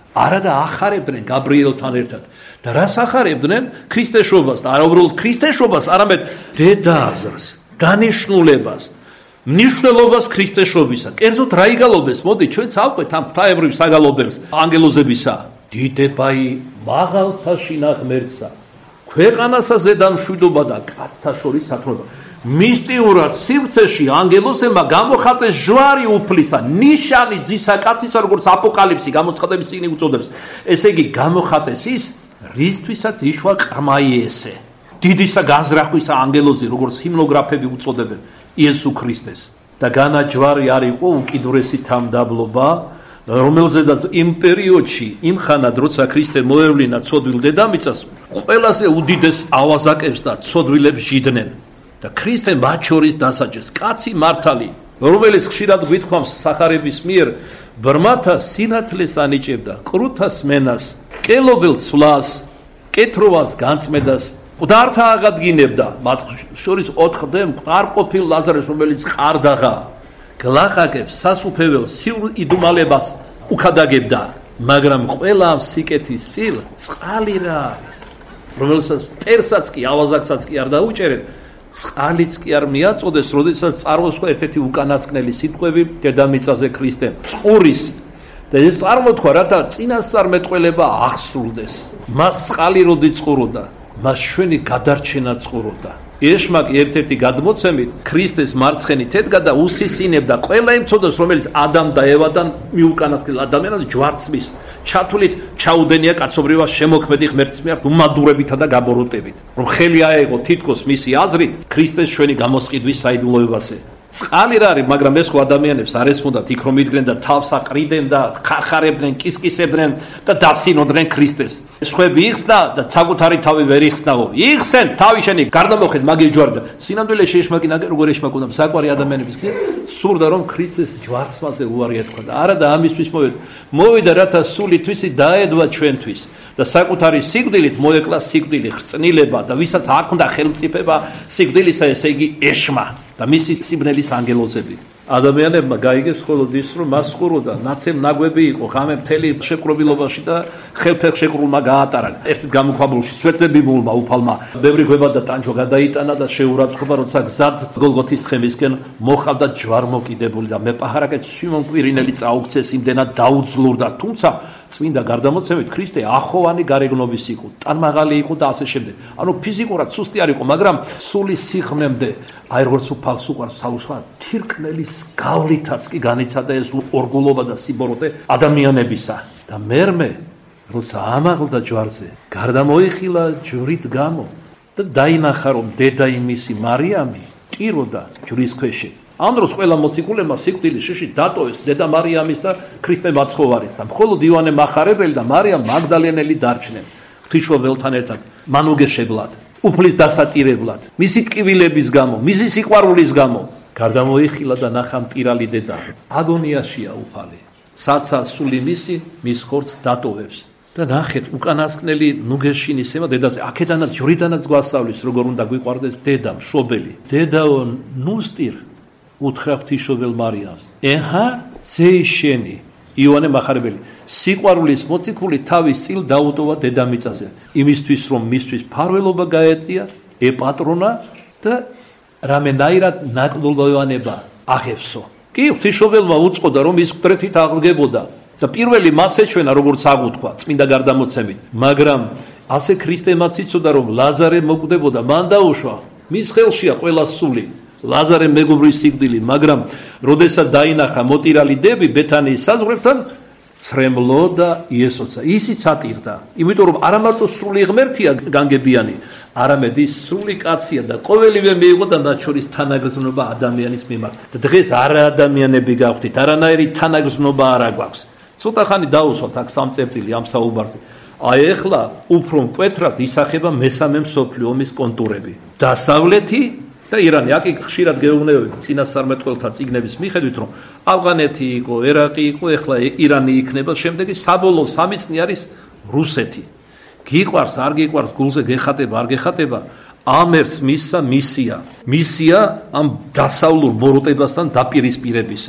არა და ახარებდნენ გაბრიელთან ერთად. და რას ახარებდნენ? ქრისტეშობას და არა უბრალოდ ქრისტეშობას, არამედ დედაზრს, დანიშნულებას, მნიშვნელობას ქრისტეშობისა. კერძოდ რა იგალობეს? მოდი ჩვენ წავყვეთ ამ ღვთაებრივ საგალობებს ანგელოზებისა. დიდებაი მაღალთა შინა ღმერთსა, ქვეყანასა ზედა მშვიდობა და კაცთა შორის სათნოება. მისტიურად სივრცეში ანგელოზებმა გამოხატეს ჯვარი უფლისა, ნიშანი ძისა კაცისა, როგორც აპოკალიფსი გამოცხადების წიგნი უწოდებს. ესე იგი გამოხატეს ის, რისთვისაც იშვა ყრმაიესე. დიდისა განზრახვისა ანგელოზი, როგორც ჰიმნოგრაფები უწოდებენ იესო ქრისტეს. და განა ჯვარი არ იყო უკიდურესი თამდაბლობა, რომელზედაც იმ პერიოდში, იმ ხანად, როცა ქრისტე მოევლინა ცოდვილ დედამიწას, ყველაზე უდიდეს ავაზაკებს და ცოდვილებს ჟიდნენ. და ქრისტე მათ შორის დასაჯეს, კაცი მართალი, რომელიც ხშირად გვითქვამს სახარების მიერ, ბრმათა სინათლეს ანიჭებდა, ყრუთას მენას, კელობელ ცვლას, კეთროვას განწმედას, მკვდართა აღადგინებდა, მათ შორის 4-დე მყარყოფილ ლაზარეს, რომელიც ყარდაღა, გლახაკებს, სასუფეველს, სივრ იდუმალებას უქადაგებდა, მაგრამ ყველა ამ სიკეთის სილ წყალი რა არის, რომელსაც მტერსაც კი, ავაზაკსაც კი არ დაუჭერენ, წყალიც კი არ მიაწოდეს, როდესაც წარმოთქვა ერთ-ერთი უკანასკნელი სიტყვები დედამიწაზე ქრისტემ, წყურის. და ეს წარმოთქვა, რათა წინასწარმეტყველება აღსრულდეს. მას წყალი როდი წყუროდა, მას შვენი გადარჩენა წყუროდა. ეშმაკი ერთ-ერთი გადმოცემით ქრისტეს მარცხენით ედგა და უსისინებდა ყველა იმ ცოდვას, რომელიც ადამ და ევადან მიუკანასკნელ ადამიანად ჯვარცმის ჩათვლით ჩაუდენია კაცობრიობა შემოქმედი ღმერთის მიერ უმადურებითა და გაბოროტებით, რომ ხელი აეღო თითქოს მისი აზრით ქრისტეს შვენი გამოსყიდვის საიდუმლოებაზე. წყალი რა არის, მაგრამ ეს ხო ადამიანებს არ ესმოდათ იქ რომ იდგნენ და თავს აყრიდნენ და ხარხარებდნენ, კისკისებდნენ და დასინოდნენ ქრისტეს. სხვები იხსნა და საკუთარი თავი ვერ იხსნაო. იხსენ თავი შენი გარდამოხეთ მაგის ჯვარი და სინამდვილეში ეშმაკი როგორ ეშმაკ უნდა საკვარი ადამიანების გზით სურდა რომ ქრისტეს ჯვარცმაზე უარი ეთქვა და არა და ამისთვის მოვიდა რათა სული თვისი დაედვა ჩვენთვის და საკუთარი სიკვდილით მოეკლა სიკვდილი, ხრწნილება და ვისაც აქვს ხელმწიფება სიკვდილისა, ესე იგი ეშმა და მისი სიბნელის ანგელოზები. ადამიანებმა გაიგეს მხოლოდ ის, რომ მას ხუროდა, ნაცემ ნაგვები იყო, ღამე მთელი შეყრობილობაში და ხელფეხ შეყრულმა გაატარა. ერთ გამოქვაბულში სვეწებიბულმა უფალმა ბევრი გვება და ტანჯვა გადაიტანა და შეურაცხყოფა, როცა გზად გოლგოთის თხემისკენ მოხავდა ჯვარმოკიდებული და მეპაჰარაკეთ სიმონ კვირინელი წაუქცეს, იმდენად დაუძლურდა, თუმცა წმინდა გარდამოცემით ქრისტე ახოვანი გარეგნობის იყო, ტანმაღალი იყო და ასე შემდეგ. ანუ ფიზიკურად სუსტი არ იყო, მაგრამ სული სიღრმემდე, აი როგორც უფალს უყვარს საუსვა, თირკმელის გავლითაც კი განიცადა ეს ორგულობა და სიბოროტე ადამიანებისა. და მერმე, როცა ამაღლდა ჯვარზე, გარდამოიხილა ჯვრით გამო და დაინახა, რომ დედა იმისი მარიამი ტიროდა ჯვრის ქვეშე. ამ დროს ყველა მოციქულებმა სიკვდილის შეში დატოვეს დედა მარიამის და ქრისტე მაცხოვარით და მხოლოდ იოანე მახარებელი და მარიამ მაგდალენელი დარჩნენ ღვთისმშობელთან ერთად მანუგეშებლად, უფლის დასატირებლად, მისი ტკივილების გამო, მისი სიყვარულის გამო. გარდამოიხილა და ნახა მტირალი დედა. აგონიაშია უფალი. საცა სული მისი მის ხორცს დატოვებს. და ნახეთ, უკანასკნელი ნუგეშინის ემა დედაზე, აქედანაც ჯვრიდანაც გვასწავლის, როგორ უნდა გვიყვარდეს დედა, მშობელი. დედაო ნუსტირ უთხრა ღვთისმშობელ მარიამს, ეჰა ზეიშენი, იოანე მახარებელი, სიყვარულის მოციქული თავის წილ დაუტოვა დედამიწაზე, იმისთვის რომ მისთვის ფარველობა გაეწია, ეპატრონა და რამენაირად ნაკლდოვანება აღევსო. კი, ღვთისმშობელმა უწყოდა, რომ ის მკვდრეთით აღდგებოდა და პირველი მას ეჩვენა, როგორც აღუთქვა წმინდა გარდამოცემით, მაგრამ ასე ქრისტემაც იცოდა, რომ ლაზარე მოკვდებოდა, მან დაუშვა, მის ხელშია ყველა სული. ლაზარე მეგობრის სიკვდილი, მაგრამ როდესაც დაინახა მოტირალი დები ბეთანიის საზღვრებთან, ცრემლო და იესოცა. ისიც ატირდა, იმიტომ რომ არა მარტო სრული ღმერთია განგებიანი, არამედ ის სრული კაცია და ყოველივე მიიღო და მათ შორის თანაგრძნობა ადამიანის მიმართ. და დღეს არა ადამიანები გავხდით, არანაირი თანაგრძნობა არ აგვაქვს. ცოტა ხანი დაუსვათ აქ სამწერტილი ამ საუბარზე. აი ეხლა უფრო მკვეთრად ისახება მესამე მსოფლიო ომის კონტურები. დასავლეთი და ირანი, აქ ხშირად გეუბნებოდი წინასწარმეტყველთა წიგნების მიხედვით, რომ ავღანეთი იყო, ერაყი იყო, ეხლა ირანი იქნება, შემდეგი საბოლოო სამიცნი არის რუსეთი. გიყვარს, არ გიყვარს, გულზე გეხატება, არ გეხატება, ამ ერთს მისია ამ დასავლურ მოროტებასთან დაპირისპირებისა.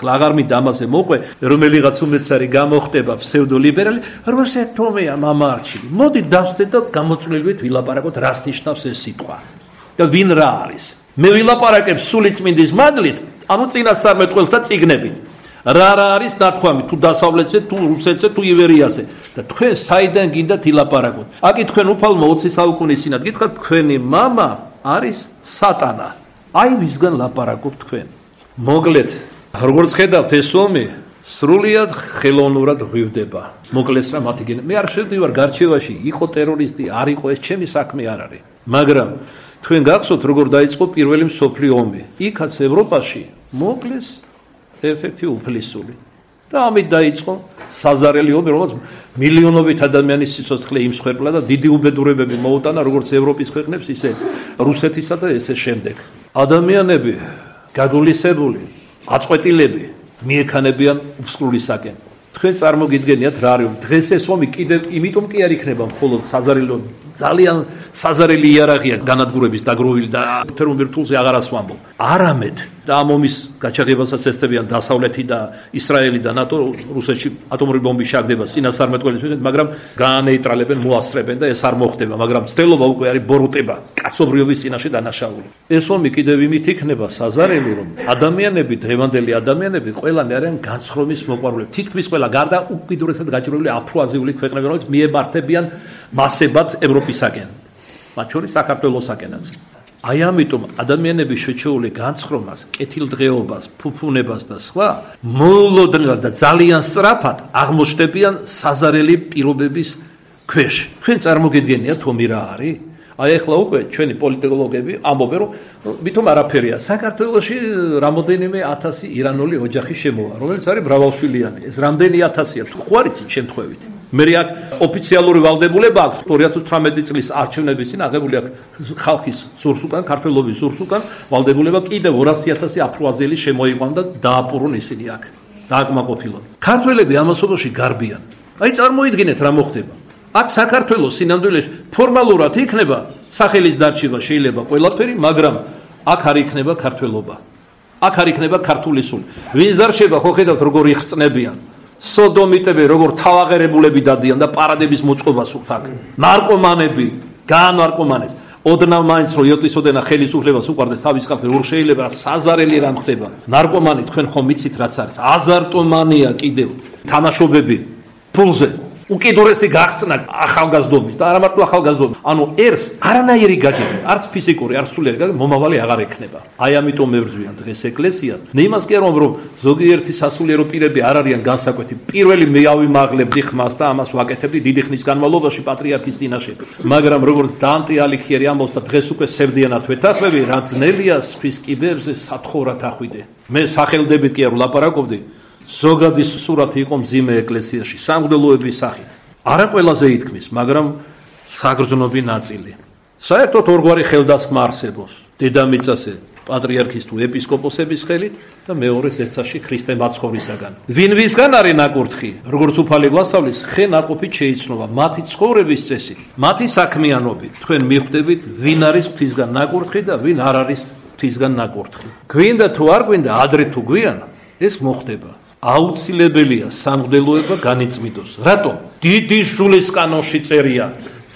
ახლა აღარ მინდა ამაზე მოყვე, რომელიღაც უმეცარი გამოხდება ფსევდოლიბერალი, როცა თომეა მამა არჩილი. მოდი დავსდეთ და გამოწვლილივით ვილაპარაკოთ, რას ნიშნავს ეს სიტყვა. და ვინ რა არის? მე ვილაპარაკებ სულიწმინდის მადლით, ანუ წინასწარმეტყველთა წიგნებით. რა არის ნათქვამი თუ დასავლეთზე, თუ რუსეთზე, თუ ივერიაზე და თქვენ საიდან გინდათ ილაპარაკოთ? აკი თქვენ უფალმა 20 საუკუნის წინათ გითხრათ თქვენი მამა არის სატანა. აი ვისგან ლაპარაკობთ თქვენ. მოკლედ, როგორც ხედავთ ეს ომი სრულიად ხელოვნურად ღვივდება. მოკლეს რა მათი გენა. მე არ შევდივარ გარჩევაში, იყო ტერორისტი, არ იყო, ეს ჩემი საქმე არ არის. მაგრამ თქვენ გახსოვთ როგორ დაიწყო პირველი მსოფლიო ომი? იქაც ევროპაში მოკლეს ეფექტი უფლისული. და ამით დაიწყო საზარელი ომი, რომელსაც მილიონობით ადამიანის სიცოცხლე იმსხვერპლა და დიდი უბედურებები მოუტანა როგორც ევროპის ქვეყნებს, ისე რუსეთისა და ესე შემდეგ. ადამიანები გაგულისებული, აწყვეტილები მიექანებიან უსწრლისაკენ. თქვენ წარმოგიდგენიათ რა არის? დღეს ეს ომი კიდევ იმიტომ კი არ იქნება მხოლოდ საზარელი ომი. ძალიან საზარელი იარაღია განადგურების დაგროვილი და თერმომეტრ რთულზე აღარ ასვამბობ. არამედ და ამ ომის გაჩაღებასაც ესწრებიან დასავლეთი და ისრაელი და ნატო რუსეთში ატომური ბომბის შაგდებას წინასწარმეტყველის მიხედვით, მაგრამ გაანეიტრალებენ, მოასწრებენ და ეს არ მოხდება, მაგრამ ცდელობა უკვე არის ბოროტება, კაცობრიობის წინაშე დანაშაული. ეს ომი კიდევ იმით იქნება საზარელი, რომ ადამიანები, დღევანდელი ადამიანები ყველანი არიან განცხრომის მოყვარულები. თითქმის ყველა გარდა უკიდურესად გაჭირვებული აფრო-აზიული ქვეყნები, რომელიც მიემართებიან მასებად ევროპისაკენ, მათ შორის საქართველოსაკენაც. აი ამიტომ ადამიანების შეჩეული განცხრომას, კეთილდღეობას, ფუფუნებას და სხვა მოულოდნელად და ძალიან სწრაფად აღმოჩნდებიან საზარელი პირობების ქვეშ. თქვენ წარმოგიდგენიათ ომი რა არის? აი ახლა უკვე ჩვენი პოლიტოლოგები ამბობენ, რომ ვითომ არაფერია. საქართველოში რამოდენიმე 1000 ირანული ოჯახი შემოვა, რომელიც არის მრავალშვილიანი. ეს რამდენი 1000-ია თუ ხო არიცით შემთხვევით? მე აქ ოფიციალური ვალდებულება აქვს 2018 წლის არჩევნების წინ აღებული აქვს ხალხის სურს უკან, ქართველობის სურს უკან ვალდებულება კიდევ 200,000 აფრო-აზიელი შემოიყვან და დააპურონ ისინი აქ. დააკმაყოფილონ. ქართველები ამასობაში გარბიან. აი წარმოიდგინეთ რა მოხდება. აქ საქართველოს სინამდვილეში ფორმალურად იქნება სახელის დარჩება შეიძლება ყველაფერი, მაგრამ აქ არ იქნება ქართველობა. აქ არ იქნება ქართული სული. ვინც დარჩება, ხო ხედავთ როგორ იხწნებიან. სოდომიტები როგორ თავაღერებულები დადიან და პარადების მოწყობას უხთ აქ. ნარკომანები, გაანარკომანეს. ოდნავ მაინც რო იოტისოდენა ხელისუფლებას უყარდეს თავის ხალხი, როგორ შეიძლება საზარელი რამ ხდება. ნარკომანი თქვენ ხომ მიცით რაც არის? აზარტომანია კიდევ, თამაშობები ფულზე. უკიდურესი გახსნა ახალგაზრდობის და არა მარტო ახალგაზრდობის. ანუ ერს არანაირი გაჯერებით, არც ფიზიკური, არც სულიერი გაჯერებით მომავალი აღარ ექნება. აი ამიტომ მებრძვიან დღეს ეკლესიას. მე იმას კი არ ვამბობ, რომ ზოგიერთი სასულიერო პირები არ არიან განსაკვეთი. პირველი მე ავიმაღლებდი ხმას და ამას ვაკეთებდი დიდი ხნის განმავლობაში პატრიარქის წინაშე. მაგრამ როგორც დანტე ალიქიერი ამბობს და დღეს უკვე სევდიანად ვეთანხმები, რა ძნელია სფის კიბერზე სათხოვრად ახვიდე. მე სახელდებით კი არ ვლაპარაკობდი. ზოგადი სურათი იყო მძიმე ეკლესიაში, სამღვდელოების სახით. არა ყველაზე ითქმის, მაგრამ საგრძნობი ნაწილი. საერთოდ ორგვარი ხელდასხმა არსებობს. დედამიწაზე პატრიარქის თუ ეპისკოპოსების ხელით და მეორე ზეცაში ქრისტე მაცხოვრისაგან. ვინ ვისგან არის ნაკურთხი? როგორც უფალი გვასწავლის, ხე ნაყოფით შეიცნობა მათი ცხოვრების წესი, მათი საქმიანობით. თქვენ მიხვდებით, ვინ არის ღვთისგან ნაკურთხი და ვინ არ არის ღვთისგან ნაკურთხი. გვინდა თუ არ გვინდა, ადრე თუ გვიან, ეს მოხდება. აუცილებელია სამღვდელოება განიწმინდოს. რატომ? დიდი სულის კანონში წერია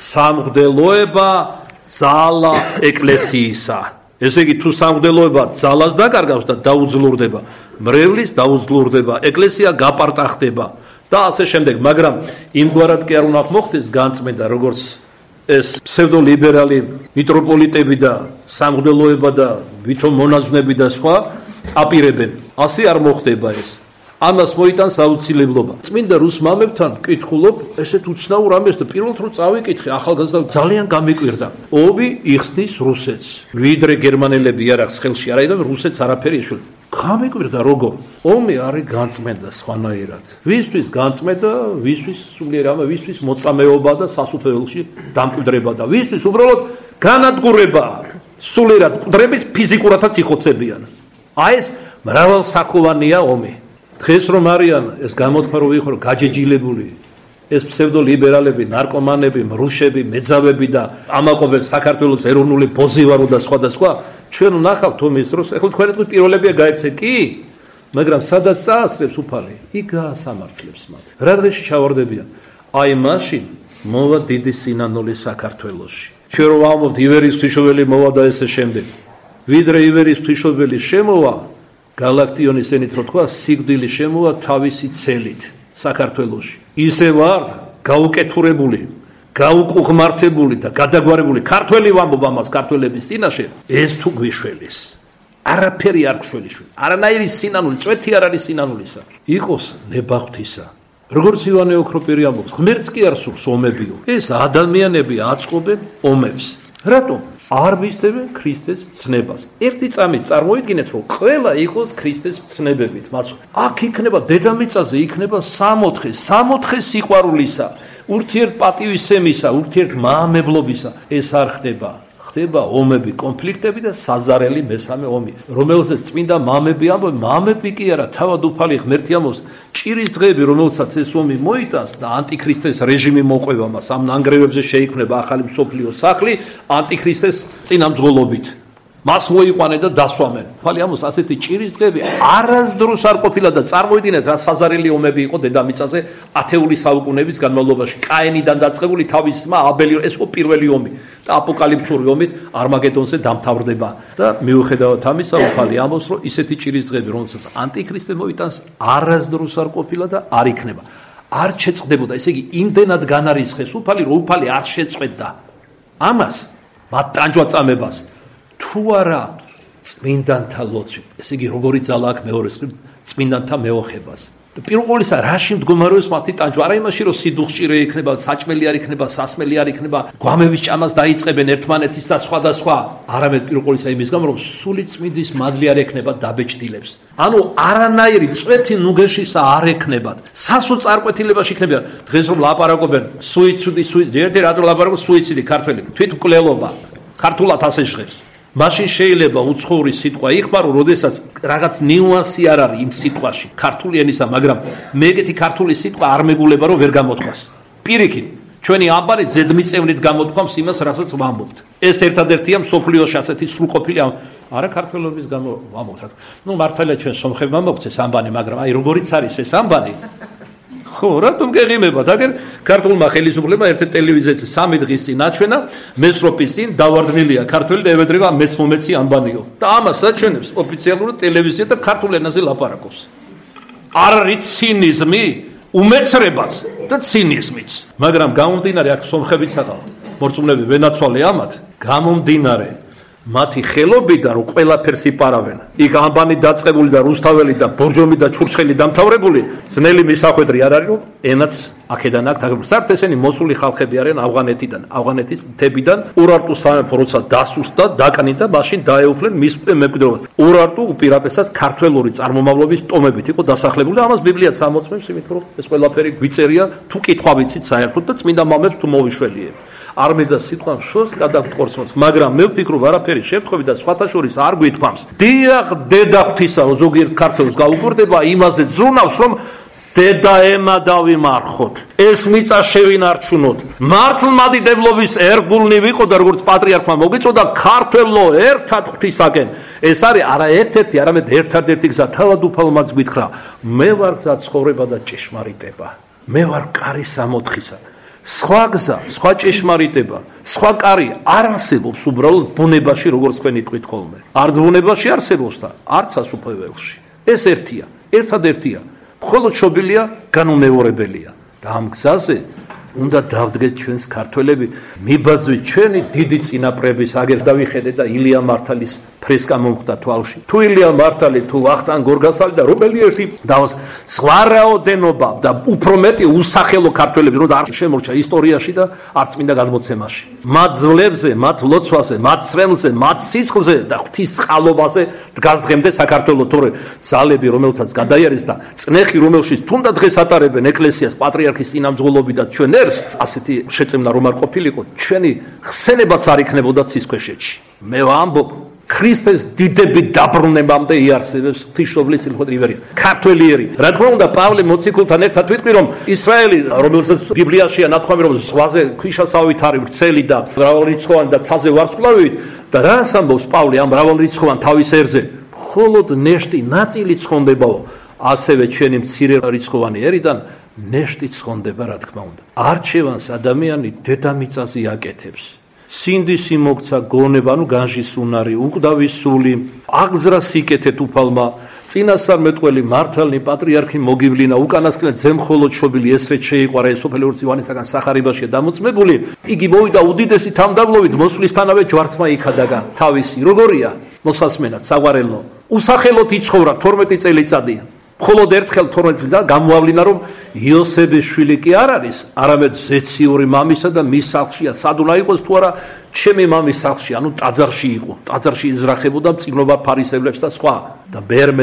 სამღვდელოება ძალა ეკლესიისა. ესე იგი თუ სამღვდელოება ძალას დაკარგავს და დაუძლურდება, მრევლის დაუძლურდება, ეკლესია გაპარტახდება და ასე შემდეგ. მაგრამ იმგვარად კი არ უნდა მოხდეს განწმენდა, როგორც ეს ფსევდოლიბერალი მიტროპოლიტები და სამღვდელოება და ვითომ მონაზვნები და სხვა აპირებენ. ასე არ მოხდება ეს. ამას მოიტანს აუცილებლობა. წმინდა რუს მამებთან კითხულობ ესეთ უცნაურ ამბებს და პირველად რომ წავიკითხე, ახალგაზრდა ძალიან გამიკვირდა. ომი იხსნის რუსეთს. ვიდრე გერმანელები იარაღს ხელში არ აიღებენ, რუსეთს არაფერი ეშულა. გამიკვირდა როგორ? ომი არის განწმენდა სხვანაირად. ვისთვის განწმენდა, ვისთვის სულიერ ამა, ვისთვის მოწამეობა და სასუფეველში დამკვიდრება და ვისთვის უბრალოდ განადგურება. სულიერად მკვდრების ფიზიკურადაც იხოცებიან. აი ეს მრავალსახოვანია ომი. დღეს რომ არიან ეს გამოთქმა რომ ვიხო გაჯეჯილებული ეს ფსევდოლიბერალები, ნარკომანები, მრუშები, მეძავები და ამაყობენ საქართველოს ეროვნული ბოზივარო და სხვა და სხვა, ჩვენ ვნახავთ ომის დროს, ეხლა თქვენ პირველებია გაიქცეთ კი? მაგრამ სადაც წაასწრებს უფალი, იქ გაასამართლებს მათ. რა დღეში ჩავარდებიან? აი მაშინ მოვა დიდი სინანული საქართველოში. ჩვენ რომ ვამბობთ ივერის ღვთისმშობელი მოვა და ესე შემდეგ. ვიდრე ივერის ღვთისმშობელი შემოვა, გალაქტიონის ენით რო თქვა, სიკვდილი შემოვა თავისი ცელით საქართველოში. ისე ვარ გაუკეთურებული, გაუკუღმართებული და გადაგვარებული ქართველი ვამბობ ამას ქართველების წინაშე, ეს თუ გვიშველის. არაფერი არ გშველიშვი. არანაირი სინანული, წვეთი არ არის სინანულისა. იყოს ნებაღვთისა. როგორც ივანე ოქროპირი ამბობს, ღმერთს კი არ სურს ომებიო. ეს ადამიანები აწყობენ ომებს. რატომ? არ მისდევენ ქრისტეს მცნებას. ერთი წამით წარმოიდგინეთ, რომ ყველა იყოს ქრისტეს მცნებებით. მას აქ იქნება დედამიწაზე, იქნება 64 სიყვარულისა, ურთიერთპატივისცემისა, ურთიერთმაამებლობისა. ეს არ ხდება. ხდება ომები, კონფლიქტები და საზარელი მესამე ომი, რომელზეც წმინდა მამები ამბობენ, მამები კი არა, თავად უფალი ღმერთი ამბობს, ჭირის დღეები, რომელსაც ეს ომი მოიტანს და ანტიქრისტეს რეჟიმი მოყვება მას, ამ ნანგრევებზე შეიქმნება ახალი მსოფლიო სახლი ანტიქრისტეს წინამძღოლობით. მას მოიყვანენ და დასვამენ. უფალი ამბობს, ასეთი ჭირის დღეები არასდროს არ ყოფილა და წარმოიდგინეთ, რა საზარელი ომები იყო დედამიწაზე ათეული საუკუნეების განმავლობაში. კაენიდან დაწყებული თავის ძმა აბელი, ეს იყო პირველი ომი. და აპოკალიფსური ომით არმაგედონზე დამთავრდება. და მიუხედავად ამისა, უფალი ამბობს, რომ ისეთი ჭირის დღეები, რომელსაც ანტიქრისტე მოიტანს, არასდროს არ ყოფილა და არ იქნება. არ შეწყდებოდა, ესე იგი, იმდენად განარისხეს უფალი, რომ უფალი არ შეწყვეტდა ამას, მათ ტანჯვაწამებას. თუ არა წმინდანთა ლოცვით, ესე იგი, როგორი ძალა აქვს მეორე წმინდანთა მეოხებას. პირველ ყოვლისა, რაში მდგომარეობს მათი ტანჯვა? არა იმაში, რომ სიდუხჭირე იქნება, საჭმელი არ იქნება, სასმელი არ იქნება, გვამების ჭამას დაიწყებენ ერთმანეთის და სხვა. არამედ პირველ ყოვლისა იმის გამო, რომ სული წმინდის მადლი არ ექნება დაბეჭდილებს. ანუ არანაირი წვეთი ნუგეშისა არ ექნებათ. სასო წარკვეთილებაში იქნებიან. დღეს რომ ლაპარაკობენ სუიციდი, ერთი რატო ლაპარაკობენ სუიციდი ქართველი, თვითმკვლელობა. ქართულად ასე ჟღერს. მაშინ შეიძლება უცხოური სიტყვა იხმარო, როდესაც რაღაც ნიუანსი არ არის იმ სიტყვაში, ქართული ენისა, მაგრამ მეგეთი ქართული სიტყვა არ მეგულება, რომ ვერ გამოთქვას. პირიქით, ჩვენი ამბარი ზედმიწევნით გამოთქვამს იმას, რასაც ვამბობთ. ეს ერთადერთია მსოფლიოში ასეთი სრულყოფილი არა ქართველობის გამო ვამბობთ. მართალია ჩვენ სომხებმა მოგვწეს ეს ამბანი, მაგრამ აი როგორიც არის ეს ამბანი, ხო, რატომ გეღიმებათ? აგერ ქართულმა ხელისუფლებმა ერთ ტელევიზიაში 3 დღის წინ აჩვენა, მესროპის წინ დავარდნილია ქართველი და ევედრება მეცმომეცი ამბანიო. და ამას აჩვენებს ოფიციალური ტელევიზია და ქართულ ენაზე ლაპარაკობს. არ არის ცინიზმი, უმეცრებაც და ცინიზმიც. მაგრამ გამომდინარე აქ სომხებიც ახალ მორწმუნეები ვენაცვალე ამათ, გამომდინარე მათი ხელობიდან რომ ყველაფერს იპარავენ. იქ ამბანი დაწყებული და რუსთაველი და ბორჯომი და ჩურჩხელი დამთავრებული, ძნელი მისახვედრი არ არის, რომ ენაც აქედან აქ დაგებული. საერთოდ ესენი მოსული ხალხები არიან ავღანეთიდან, ავღანეთის მთებიდან. ურარტუ სამეფო როცა დასუსტდა, დაკნინდა, მაშინ დაეუფლნენ მის მემკვიდრეობას. ურარტუ უპირატესად ქართველური წარმომავლობის ტომებით იყო დასახლებული. ამას ბიბლიაც ამოწმებს, იმიტომ რომ ეს ყველაფერი გვიწერია, თუ კითხვა ვიცით საერთოდ და წმინდა მამებს თუ მოვიშველიებ. არ მედა სიტყვა შორს გადაგტყორცმოს, მაგრამ მე ვფიქრობ არაფერი შემთხვევით და სხვათა შორის არ გვითქვამს. დიახ, დედა ღვთისა, ზოგიერთ ქართველს გაუგორდება იმაზე ზრუნავს, რომ დედა ემა დავიმარხოთ. ეს მიწა შევინარჩუნოთ. მართლმადიდებლობის ერგულნი ვიყო და როგორც პატრიარქმა მოგიწოდა ქართველო ერთად ღვთისაკენ. ეს არის არა ერთ-ერთი, არამედ ერთადერთი გზა. თავად უფალმაც გითხრა, მე ვარ გზა, ცხოვრება და ჭეშმარიტება. მე ვარ კარი სამოთხისა. სხვა გზა, სხვა ჭეშმარიტება, სხვა კარი არ არსებობს უბრალოდ ბუნებაში, როგორც თქვენ იტყვით ხოლმე. არც ბუნებაში არსებობს და არც სასუფეველში. ეს ერთია, ერთადერთია. მხოლოდ შობილია განუმეორებელია. და ამ გზაზე უნდა დავდგეთ ჩვენს ქართველები, მიბაძვით ჩვენი დიდი წინაპრების, აგერ დავიხედეთ და ილია მართალის ფრესკა მომხდა თვალში. თუ ილია მართალი, თუ ვახტანგ გორგასალი და რომელი ერთი დავს სხვა რაოდენობა და უფრო მეტი უსახელო ქართველები, რომ არ შემორჩა ისტორიაში და არც მინდა გადმოცემაში. მათ ძლებზე, მათ ლოცვაზე, მათ წრემლზე, მათ სისხლზე და ღვთის წყალობაზე დგას დღემდე საქართველოს, თორე ძალები, რომელთაც გადაიარეს და წნეხი, რომელშიც თუნდაც დღეს ატარებენ ეკლესიას პატრიარქის წინამძღოლობიდან ჩვენ ასეთი შეწევნა რომ არ ყოფილიყო, ჩვენი ხსენებაც არ იქნებოდა ცისქვეშეთში. მე ვამბობ, ქრისტეს დიდები დაბრუნებამდე იარსებებს ღვთისმშობლის სილხოთ რივერია, ქართველი ერი. რა თქმა უნდა, პავლე მოციქულთან ერთად ვიტყვი, რომ ისრაელი, რომელსაც ბიბლიაშია ნათქვამი, რომ ზღვაზე ქვიშასავით არის ვრცელი და მრავალრიცხოვანი და ცაზე ვარსკვლავით, და რას ამბობს პავლე ამ მრავალრიცხოვან თავის ერზე? მხოლოდ ნეშტი ნაწილი ცხონდებაო, ასევე ჩვენი მცირე რიცხოვანი ერიდან ნეშტი ცხონდება, რა თქმა უნდა. არჩევანს ადამიანი დედამიწაზე აკეთებს. სინდისი მოგცა გონება, განჟის უნარი, უკვდავის სული, აღზრა სიკეთეთ უფალმა, წინასწარმეტყველი მართალნი პატრიარქი მოგივლინა, უკანასკნელ ძემხოლოდ შობილი ესრეთ შეიყვარა, ეს სოფელი ურცივანისაგან სახარებაშია დამოწმებული. იგი მოვიდა უდიდესი თამდავლობით, მოსვლისთანავე ჯვარცმა იქადაგა თავისი. როგორია მოსასმენად საყვარელო? უსახელოდ იცხოვრა 12 წელიწადია. მხოლოდ ერთხელ 12 წელიწად გამოავლინა, რომ იოსების შვილი კი არ არის, არამედ ზეციური მამისა და მის სახლშია. სად უნდა იყოს თუ არა ჩემი მამის სახლში, ტაძარში იყო. ტაძარში იზრახებოდა მწიგნობა ფარისევლებს და სხვა. და მერმე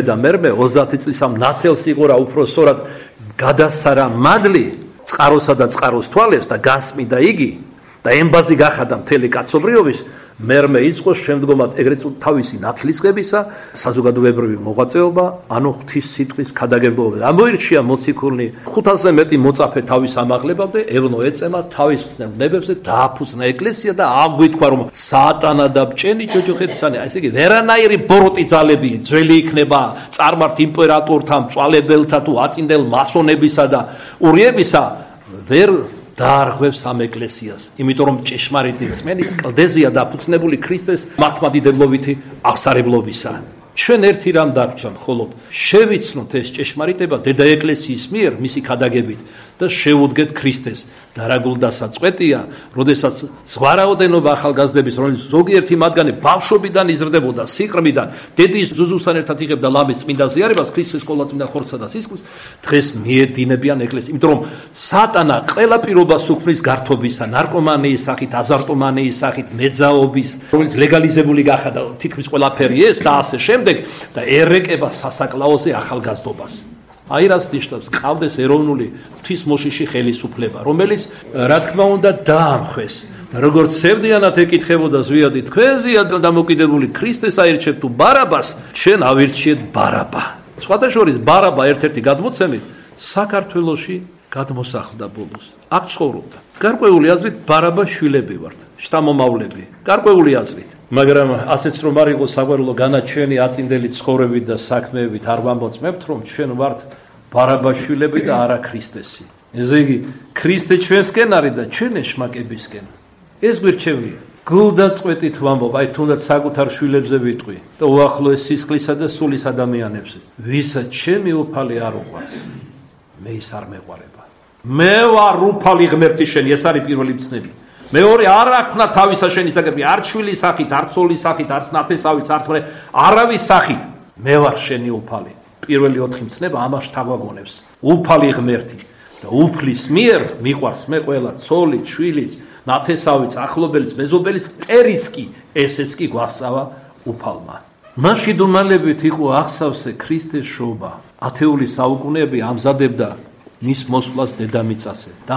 30 წლისამ ნათელს იღურა უფრო სწორად გადასარა მადლი წყაროსა და წყაროს თვალებს და გასმიდა იგი და ემბაზი გახადა მთელი კაცობრიობის. მერმე იწყო შემდგომად ეგრეთ თავისი ნათლისღებისა საზოგადოებრივი მოღვაწეობა, ღვთის სიტყვის ქადაგებობა. ამოირჩია მოციქულნი 500-ზე მეტი მოწაფე თავის ამაღლებამდე, ევნო ეწემა თავის ცნებებზე, დააფუძნა ეკლესია და აგვიქვა, რომ სატანა და ბჭენი ჯოჯოხეთისანი, ესე იგი ვერანაირი ბოროტი ძალები ძველი იქნება წარმართ იმპერატორთა, მწვალებელთა თუ აწინდელ მასონებისა და ურიებისა ვერ დაარღვევს ამ ეკლესიას, იმიტომ რომ ჭეშმარიტი რწმენის კლდეზეა დაფუძნებული ქრისტეს მართლმადიდებლობითი აღსარებლობისა. ჩვენ ერთი რამ დაგვრჩა, მხოლოდ შევიცნოთ ეს ჭეშმარიტება დედა ეკლესიის მიერ მისი ქადაგებით და შევუდგეთ ქრისტეს. და რა გულდასაწყვეტია, როდესაც ზღვარაოდენობა ახალგაზრდების, რომელიც ზოგიერთი მათგანი ბავშვობიდან იზრდებოდა სიყრმიდან, დედის ზუზუსთან ერთად იღებდა ლამის წმინდა ზიარებას, ქრისტეს ყოვლადწმინდა ხორცსა და სისხლს, დღეს მიედინებიან ეკლესიას. იმიტომ რომ სატანა ყველა პირობას უქმნის გართობისა, ნარკომანიის სახით, აზარტომანიის სახით, მეძაობის, რომელიც ლეგალიზებული გახადა თითქმის ყველაფერი ეს და ასე შემდეგ და ერეკება სასაკლაოზე ახალგაზრდობას. აი რას ნიშნავს ყავდეს ეროვნული ღვთისმოშიში ხელისუფლება, რომელიც რა თქმა უნდა დაამხეს. როგორც სევდიანად ეკითხებოდა ზვიადი, თქვენზეა დამოკიდებული ქრისტეს აირჩევთ თუ ბარაბას, ჩვენ ავირჩიეთ ბარაბა. სხვადასხვა ბარაბა ერთ-ერთი გადმოცემით საქართველოში გადმოსახლდა ბოლოს. აქ ცხოვრობდა. გარკვეული აზრით ბარაბა შვილები ვართ, შთამომავლები. გარკვეული აზრით. მაგრამ ასეც რომ არ იყოს საყვარელო განაჩენი აწინდელი ცხოვრებით და საქმეებით არ ვამოწმებთ, რომ ჩვენ ვართ ბარაბაშვილები და არა ქრისტესი. ესე იგი, ქრისტე ჩვენსკენ არის და ჩვენ ეშმაკებისკენ. ეს გვირჩევნია. გულდაწყვეტით ვამბობ, აი თუნდაც საკუთარ შვილებზე ვიტყვი და უახლოეს სისხლისა და სულის ადამიანებზე. ვისაც ჩემი უფალი არ უყვარს, მე ის არ მეყვარება. მე ვარ უფალი ღმერთი შენი, ეს არის პირველი მცნები. მეორე არ აქვს თავისა შენისაგები, არ შვილის სახით, არ ცოლის სახით, არც ნათესავით, არავის სახით. მე ვარ შენი უფალი. პირველი 4 მცნება ამას თავაგონებს. უფალი ღმერთი და უფლის მიერ მიყვარს მე ყველა ცოლით, შვილით, ნათესავით, ახლობელიც, მეზობელის, მტერიც კი, ესეც კი გვასწავა უფალმა. მაშინ დუმალებით იყო აღსავსე ქრისტეს შობა. ათეული საუკუნეები ამზადებდა მის მოსვლას დედამიწაზე. და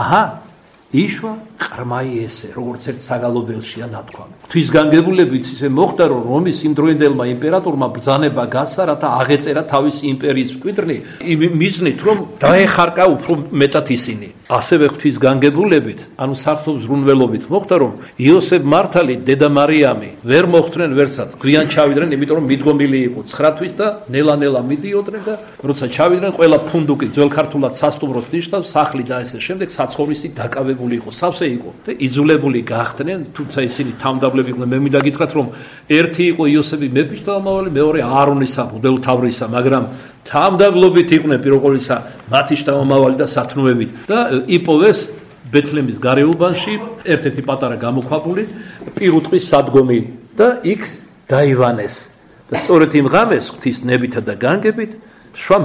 იშვა ყრმაი ესე, როგორც ერთ საგალობელშია ნათქვამი. ღვთისგანგებულებით ისე მოხდა, რომ რომის იმდროინდელმა იმპერატორმა ბრძანება გასცა, რათა აღეწერა თავისი იმპერიის მკვიდრნი, მიზნით, რომ დაეხარკა უფრო მეტად ისინი. ასევე ღვთისგანგებულებით, ანუ სართულ ზრუნველობით მოხდა, რომ იოსებ მართალი, დედა მარიამი ვერ მოხვდნენ ვერსად, გვიან ჩავიდნენ, იმიტომ რომ მიდგომილი იყო 9 თვის და ნელა-ნელა მიდიოდნენ და როცა ჩავიდნენ, ყველა ფუნდუკი ძველ ქართულად სასტუმროს ნიშნავს, სახლი და ესე შემდეგ საცხოვრისი დაკავებული იყო, სავსე იყო და იძულებული გახდნენ, თუმცა ისინი თამდავლები იყვნენ. მე მინდა გითხრათ, რომ ერთი იყო იოსები მეფის შთამომავალი, მეორე აარონისა, მღვდელმთავრისა, მაგრამ თამდავლობით იყვნენ პირველყოლისა მათი შთამომავალი და სათნოებით და იპოვეს ბეთლემის გარეუბანში ერთ-ერთი პატარა გამოქვაბული პირუტყვის სადგომი და იქ დაივანეს და სწორედ იმ ღამეს ღვთის ნებითა და განგებით შვა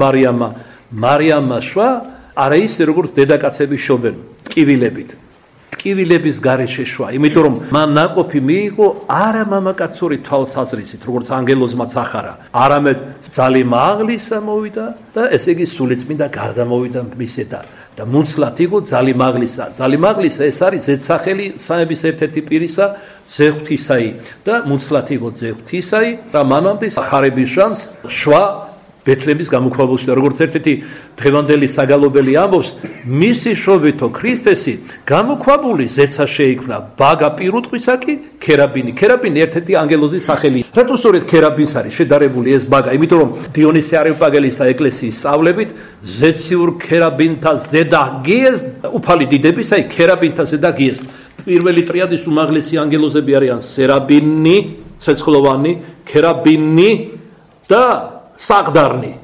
მარიამმა შვა არა ისე როგორც დედაკაცები შობენ ტკივილებით ტკივილების გარეშე შვა, იმიტომ რომ მან ნაყოფი მიიღო არა მამაკაცური თვალსაზრისით, როგორც ანგელოზმაც ახარა, არამედ ძალიმაღლისა მოვიდა და ესე იგი სულიწმინდა გარდა მოვიდა მისედა და მუნცლად იყო ძალიმაღლისა. ძალიმაღლისა ეს არის ზედსახელი სამების ერთ-ერთი პირისა ზეღვთისაი და მუნცლად იყო ზეღვთისაი და მანამდე ხარების ჟანს შვა ბეთლემის გამოქვაბულში და როგორც ერთ-ერთი დღევანდელი საგალობელი ამბობს, მისი შობითო ქრისტესი გამოქვაბული ზეცა შეიქმნა, ბაგა პირუტყვისაკი ქერაბინი. ქერაბინი ერთ-ერთი ანგელოზის სახელია. რატო სწორედ ქერაბინს არის შედარებული ეს ბაგა? იმიტომ რომ დიონისე არეოპაგელისა ეკლესიის სწავლებით ზეციურ ქერაბინთა ზედა გიეს უფალი დიდების, აი ქერაბინთა ზედა გიეს. პირველი ტრიადის უმაღლესი ანგელოზები არიან სერაბინი, ცეცხლოვანი, ქერაბინი და საყდარნი.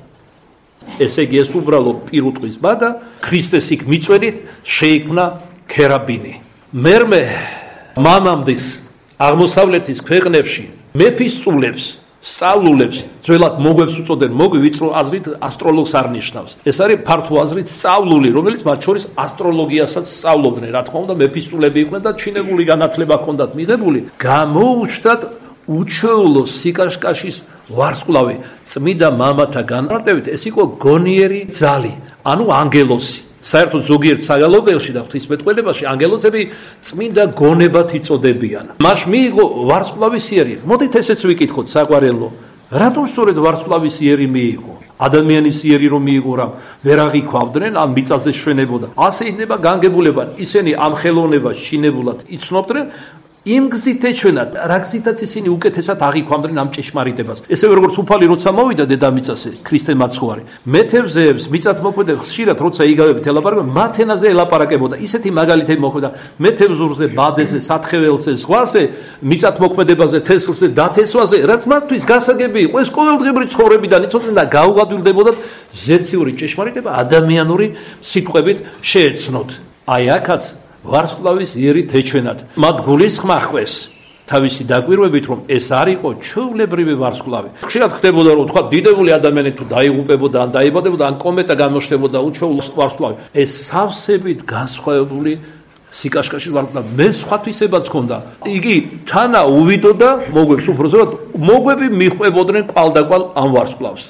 ესე იგი ეს უბრალო პირუტყვის ბაგა ქრისტეს იქ მიწვედით შეიქმნა ქერაბინი. მერმე მამამდის აღმოსავლეთის ქვეყნებში მეფისწულებს, სწავლულებს, ძველად მოგვებს უწოდნენ, მოგვი ვიწრო აზრით ასტროლოგს არ ნიშნავს. ეს არის ფართო აზრით სწავლული, რომელიც მათ შორის ასტროლოგიასაც სწავლობდნენ. რა თქმა უნდა, მეფისწულები იყვნენ და ჩინებული განათლება ჰქონდათ მიღებული. გამოუჩნდათ უჩვეულო სიკაშკაშის ვარსკვლავი წმიდა მამათა განმარტებით ეს იყო გონიერი ძალი, ანუ ანგელოზი. საერთოდ ზოგიერთ საგალობელში და ღვთისმეტყველებაში ანგელოზები წმინდა გონებად იწოდებიან. მას მიიღო ვარსკვლავის იერი. მოდით ესეც ვიკითხოთ საყვარელო. რატომ სწორედ ვარსკვლავის იერი მიიღო? ადამიანის იერი რომ მიიღო რა ვერ აღიქვავდნენ, ამ მიწაზე შვენებოდა. ასე იქნება განგებულება. ისინი ამ ხელოვნებას შინებულად იცნობდნენ. იმ გზით ეჩვენათ, რა გზითაც ისინი უკეთესად აღიქვამდნენ ამ ჭეშმარიტებას. ესევე როგორც უფალი როცა მოვიდა დედამიწაზე, ქრისტე მაცხოვარი, მეთევზეებს, მიწათმოქმედებს ხშირად როცა იგავებით ელაპარაკებდა, მათ ენაზე ელაპარაკებოდა. ისეთი მაგალითები მოხვდა მეთევზურზე, ბადეს, სათხეველზე, ზღვაზე, მიწათმოქმედებაზე, თესლზე, დათესვაზე, რაც მათთვის გასაგები იყო. ეს ყოველდღიური ცხოვრებიდან იცოდნენ და გაუღადვილდებოდათ ზეციური ჭეშმარიტება ადამიანური სიტყვებით შეეცნოთ. აი აქაც ვარსკვლავის იერით ეჩვენათ. მათ გულისხმახყვეს თავისი დაკვირვებით, რომ ეს არ იყო ჩვეულებრივი ვარსკვლავი. ხშირად ხდებოდა, რომ თქვა დიდებული ადამიანი თუ დაიღუპებოდა, ან დაიბადებოდა, ან კომეტა გამოჩნდებოდა უჩვეულო ვარსკვლავი. ეს სავსებით განსხვავებული სიკაშკაშის ვარსკვლავი. მე სხვა თვისებაც ჰქონდა. იგი თანა უვიდოდა მოგვებს უფრო ზოგადად, მოგვები მიხვებოდნენ კვალდაკვალ ამ ვარსკვლავს.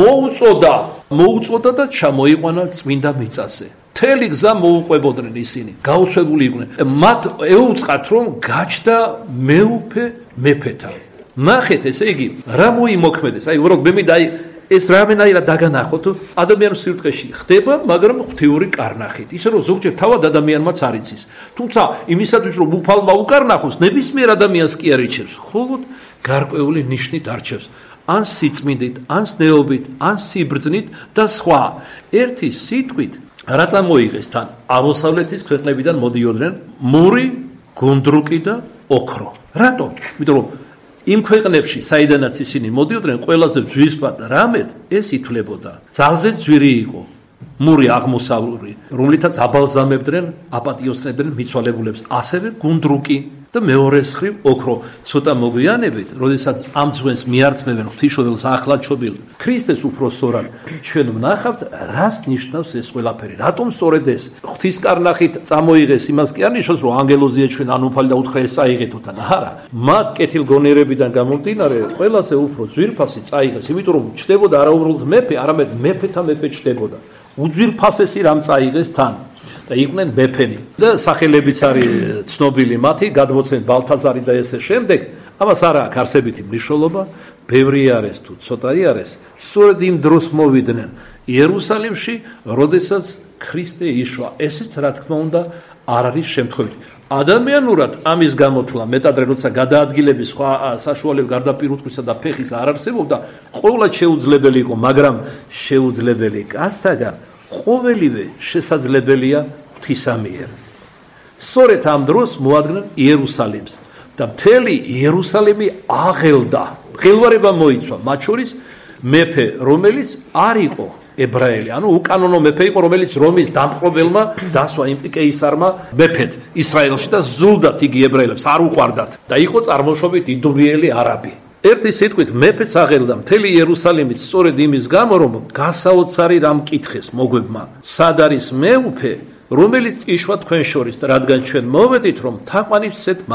მოუწოდა და ჩამოიყვანა წმინდა მიწაზე. მთელი გზა მოუყვებოდნენ ისინი, გაუშვებული იყვნენ. მათ ეუწყათ, რომ გაჩნდა მეუფე მეფეთა. ნახეთ, ესე იგი, რა მოიმოქმედეს. აი, უბრალოდ მე მინდა ეს რამენაირად დაგანახოთ, ადამიანის სივრცეში ხდება, მაგრამ ღვთიური კარნახით. ისე რომ ზოგჯერ თავად ადამიანმაც არ იცის. თუმცა იმისათვის, რომ უფალმა უკარნახოს, ნებისმიერ ადამიანს კი არ ირჩევს, მხოლოდ გარკვეული ნიშნით არჩევს. ან სიწმინდით, ან ზნეობით, ან სიბრძნით და სხვა. ერთი სიტყვით რა წამოიღეს თან აღმოსავლეთის ქვეყნებიდან მოდიოდნენ მური, გუნდრუკი და ოქრო. რატომ? იმიტომ რომ იმ ქვეყნებში, საიდანაც ისინი მოდიოდნენ, ყველაზე ძვირფად რამედ ეს ითვლებოდა. ძალზე ძვირი იყო მური აღმოსავლური, რომლითაც აბალზამებდნენ, აპატიოსნებდნენ მიცვალებულებს. ასევე გუნდრუკი და მეორეს მხრივ ოქრო. ცოტა მოგვიანებით, როდესაც ამ ძვენს მიართმევენ ღვთისმშობელს ახლადშობილ ქრისტეს უფროსწორად, ჩვენ ვნახავთ, რას ნიშნავს ეს ყველაფერი. რატომ სწორედ ეს ღვთისკარნახით წამოიღეს, იმას კი არ ნიშნავს, რომ ანგელოზი ეჩვენა, ან უფალი და უთხრა ეს წაიღეთოთან. არა, მათ კეთილგონიერებიდან გამომდინარე, ყველაზე უფრო ძვირფასი წაიღეს, იმიტომ რომ ჩნდებოდა არა უბრალოდ მეფე, არამედ მეფეთა მეფე ჩნდებოდა. უძვირფასესი რამ წაიღეს თან. და იყვნენ მეფენი და სახელებიც არის ცნობილი მათი, გადმოცემთ ბალთაზარი და ესე შემდეგ. ამას არ აქვს არსებითი მნიშვნელობა, ბევრი არის თუ ცოტაი არის. სწორედ იმ დროს მოვიდნენ იერუსალიმში, როდესაც ქრისტე იშვა. ესეც რა თქმა უნდა არ არის შემთხვევით. ადამიანურად ამის გამოთვლა მეტადრე როცა გადაადგილების სხვა საშუალება გარდა პირუტყვისა და ფეხის არ არსებობდა, ყოველად შეუძლებელი იყო, მაგრამ შეუძლებელი კაცთაგან ყოველივე შესაძლებელია ღვთისამიერ. სწორედ ამ დროს მოადგნენ იერუსალიმს და მთელი იერუსალიმი აღელდა. ღელვარება მოიცვა, მათ შორის მეფე, რომელიც არ იყო ებრაელი, ანუ უკანონო მეფე იყო, რომელიც რომის დამპყრობელმა დასვა იმ კეისარმა მეფედ ისრაელში და ზულდათ იგი ებრაელებს, არ უყვარდათ და იყო წარმოშობით იდუმრიელი არაბი. ერთი სიტყვით მეფეც აღელდა მთელი იერუსალიმით სწორედ იმის გამო, რომ გასაოცარი რამ კითხეს მოგვებმა, სად არის მეუფე, რომელიც იშვა თქვენ შორის, რადგან ჩვენ მოვედით, რომ თაყვანივსეთ მას.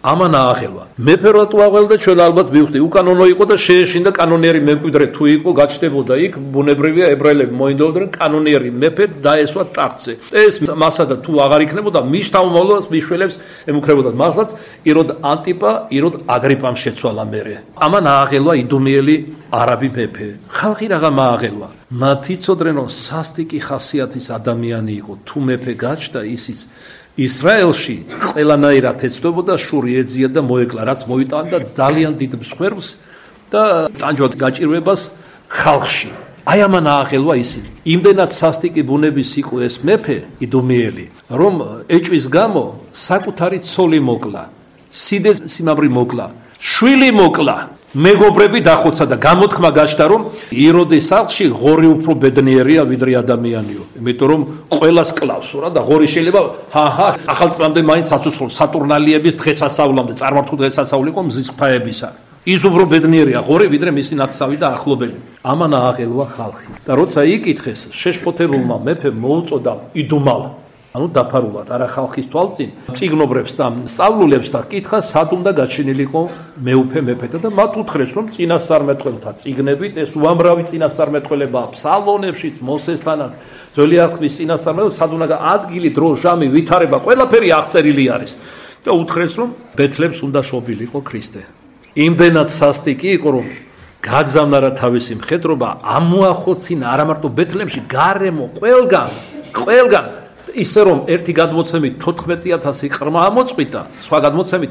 ამან ააღელვა. მეფე რატო აღელდა ჩვენ ალბათ მივხვდი, უკანონო იყო და შეეშინდა კანონიერი მემკვიდრე თუ იყო, გაჩნდებოდა იქ, ბუნებრივია ებრაელები მოინდობდნენ კანონიერი მეფე დაესვა ტახტზე. ეს მასადა თუ აღარ იქნებოდა, მის თავმოყრობას მიშველებს ემუქრებოდა. მართლაც იროდ ანტიპა, იროდ აგრიპამ შეცვალა მერე. ამან ააღელვა იდუმიელი არაბი მეფე. ხალხი რაღა მააღელვა. მათ იცოდნენ რომ სასტიკი ხასიათის ადამიანი იყო. თუ მეფე გაჩნდა ისიც ისრაელში ყველანაირად ეცდებოდა შური ეძია და მოეკლა, რაც მოიტანდა ძალიან დიდ მსხვერპლს და ტანჯვად გაჭირვებას ხალხში. აი ამან ააღელვა ისინი. იმდენად სასტიკი ბუნების იყო ეს მეფე იდუმიელი, რომ ეჭვის გამო საკუთარი ცოლი მოკლა, სიმამრი მოკლა, შვილი მოკლა. მეგობრები დახოცა და გამოთქმა გაჩნდა რომ იროდის სახლში ღორი უფრო ბედნიერია ვიდრე ადამიანიო. იმიტომ რომ ყველას კლავს რა და ღორი შეიძლება ახალწლამდე მაინც აცოცხლოს სატურნალიების დღესასწაულამდე წარმართულ დღესასწაული იყო მზის ღვთაებისა. ის უფრო ბედნიერია ღორი ვიდრე მისი ნათესავი და ახლობელი. ამან ააღელვა ხალხი. და როცა იკითხეს შეშფოთებულმა მეფემ მოუწოდა იდუმალ ანუ დაფარულად არა ხალხის თვალწინ წიგნობრებს და სწავლულებს და კითხა სად უნდა გაჩენილიყო მეუფე მეფეთა და მათ უთხრეს რომ წინასწარმეტყველთა წიგნებით ეს უამრავი წინასწარმეტყველებაა ფსალმონებშიც მოსესთანაც ძველი არხის წინასწარმეტყველებს სად უნდა ადგილი დრო ჟამი ვითარება ყველაფერი აღწერილი არის და უთხრეს რომ ბეთლემს უნდა შობილიყო ქრისტე იმდენად სასტიკი იყო რომ გაგზავნა რა თავისი მხედრობა ამოახოცინა არა მარტო ბეთლემში გარემო ყველგან ისე რომ ერთი გადმოცემით 14000 ყრმა ამოწყვიტა, სხვა გადმოცემით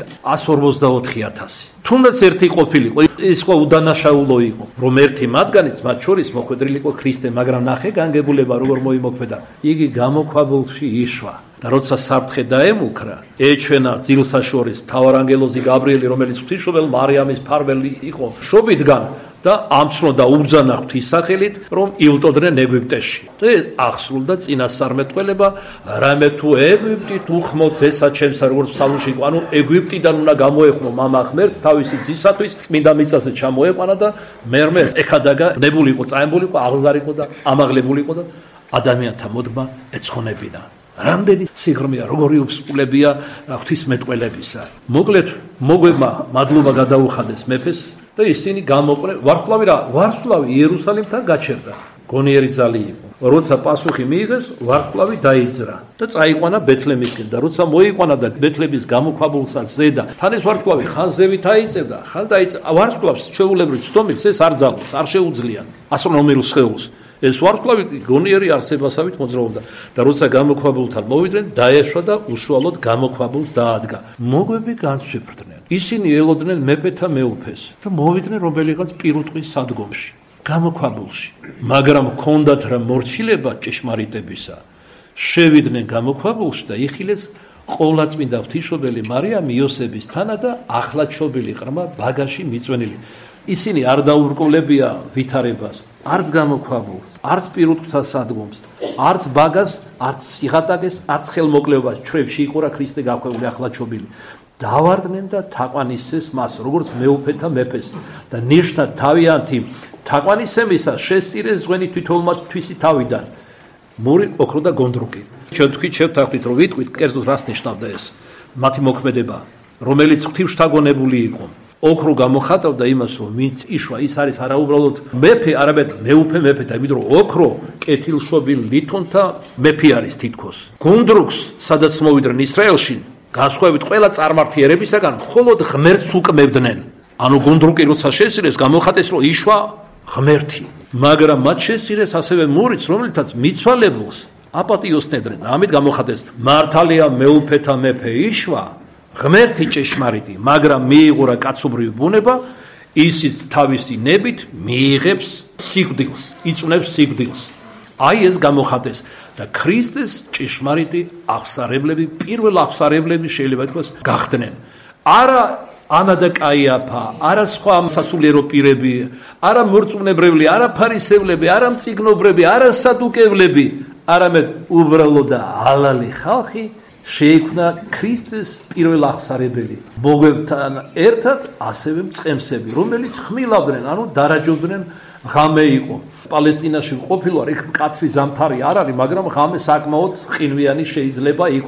154000. თუნდაც ერთი ყოფილიყო, ის ხო უდანაშაულო იყო, რომ ერთი მათგანიც მათ შორის მოხვედრილიყო ქრისტე, მაგრამ ნახე განგებულება როგორ მოიმოქმედა. იგი გამოქვაბულში იშვა. და როცა საფრთხე დაემუქრა, ეჩვენა ძილსაშორის მთავარანგელოზი გაბრიელი, რომელიც ღვთისმშობელ მარიამის ფარველი იყო, შობიდგან და ამცნოდა უბრძანა ღვთისახელით, რომ ილტოდნენ ეგვიპტეში. და აღსრულდა წინასწარმეტყველება, რამე თუ ეგვიპტით უხმოც ესა ჩემსა როგორც ფსალმში იყო, ანუ ეგვიპტიდან უნდა გამოეყვნო მამა ღმერთს თავისი ძისათვის, წმინდა მიწაზე ჩამოეყვანა და მერმე ეხადაგა ნებულიყო, წაემბულიყო, აღზარიყო და ამაღლებულიყო და ადამიანთა მოდმა ეცხონებინა. რამდენი სიღრმეა, როგორი უსწულებია ღვთისმეტყველებისა. მოკლედ მოგვებმა მადლობა გადაუხადეს მეფეს და ისინი გამოყრე ვარსკვლავი იერუსალიმთან გაჩერდა. გონიერი ძალი იყო. როცა პასუხი მიიღეს, ვარსკვლავი დაიძრა და წაიყვანა ბეთლემისკენ და როცა მოიყვანა და ბეთლემის გამოქვაბულსა ზედა, თან ეს ვარსკვლავი ხანძევით აიწევდა, ვარსკვლავს ჩვეულებრივ ცდომილს ეს არ ძალობს, არ შეუძლია ასტრონომიულ სხეულს. ეს ვარსკვლავი გონიერი არსებასავით მოძრაობდა და როცა გამოქვაბულთან მოვიდნენ, დაეშვა და უშუალოდ გამოქვაბულს დაადგა. მოგვები განსვიფრდნენ. ისინი ელოდნენ მეფეთა მეუფეს და მოვიდნენ რომელიღაც პირუტყვის სადგომში, გამოქვაბულში. მაგრამ ჰქონდათ რა მორჩილება ჭეშმარიტებისა. შევიდნენ გამოქვაბულში და იხილეს ყოვლადწმინდა ღვთისმშობელი მარიამი იოსების თანა და ახლად შობილი ყრმა ბაგაში მიწვენილი. ისინი არ დაურკვლებია ვითარებას, არც გამოქვაბულს, არც პირუტყვთა სადგომს, არც ბაგას, არც სიღატაკეს, არც ხელმოკლებას. ჩვენში იყო რა ქრისტე გახვეული ახლად შობილი. დავარდნენ და თაყვანისცეს მას, როგორც მეუფეთა მეფეს და ნიშნად თავიანთი თაყვანისცემისა შესწირეს ზღვენი თვითოულმა თვისი თავიდან. მური, ოქრო და გონდრუკი. ჩვენ თქვით, შევთანხმდით, რომ ვიტყვით, კერძოდ რას ნიშნავდა ეს მათი მოქმედება, რომელიც ღვთისმშთაგონებული იყო. ოქრო გამოხატავდა იმას, რომ ვინც იშვა, ის არის არა უბრალოდ მეფე, არამედ მეუფე მეფეთა, იმიტომ რომ ოქრო კეთილშობილ ლითონთა მეფე არის თითქოს. გონდრუკს, სადაც მოვიდნენ ისრაელში, განსხვავებით ყველა წარმართიერებისაგან, მხოლოდ ღმერთს უკმევდნენ. ანუ გონდრუკი როცა შესწირეს, გამოხატეს, რომ იშვა ღმერთი. მაგრამ მათ შესწირეს ასევე მურიც, რომელთაც მიცვალებულს აპატიოსნედრენ. ამით გამოხატეს, მართალია მეუფეთა მეფე იშვა, ღმერთი ჭეშმარიტი, მაგრამ მიიღურა კაცობრივი ბუნება, ისიც თავისი ნებით მიიღებს სიკვდილს, იწვნევს სიკვდილს. აი ეს გამოხატეს და ქრისტეს ჭეშმარიტი აღსარებლები, პირველ აღსარებლები შეიძლება ითქვას გახდნენ. არა ანა და კაიაფა, არა სხვა სასულიერო პირები, არა მორწმუნებრები, არა ფარისევლები, არა მწიგნობრები, არა სადუკევლები, არამედ უბრალოდ და ალალი ხალხი შეიქმნა ქრისტეს პირველ აღსარებელი. მოგვებთან ერთად ასევე მწყემსები, რომელიც ხმილავდნენ, ანუ დარაჯობდნენ, ღამე იყო. პალესტინაში ყოფილვარ, იქ კაცი ზამთარი არ არის, მაგრამ ღამე საკმაოდ ყინვიანი შეიძლება იყოს.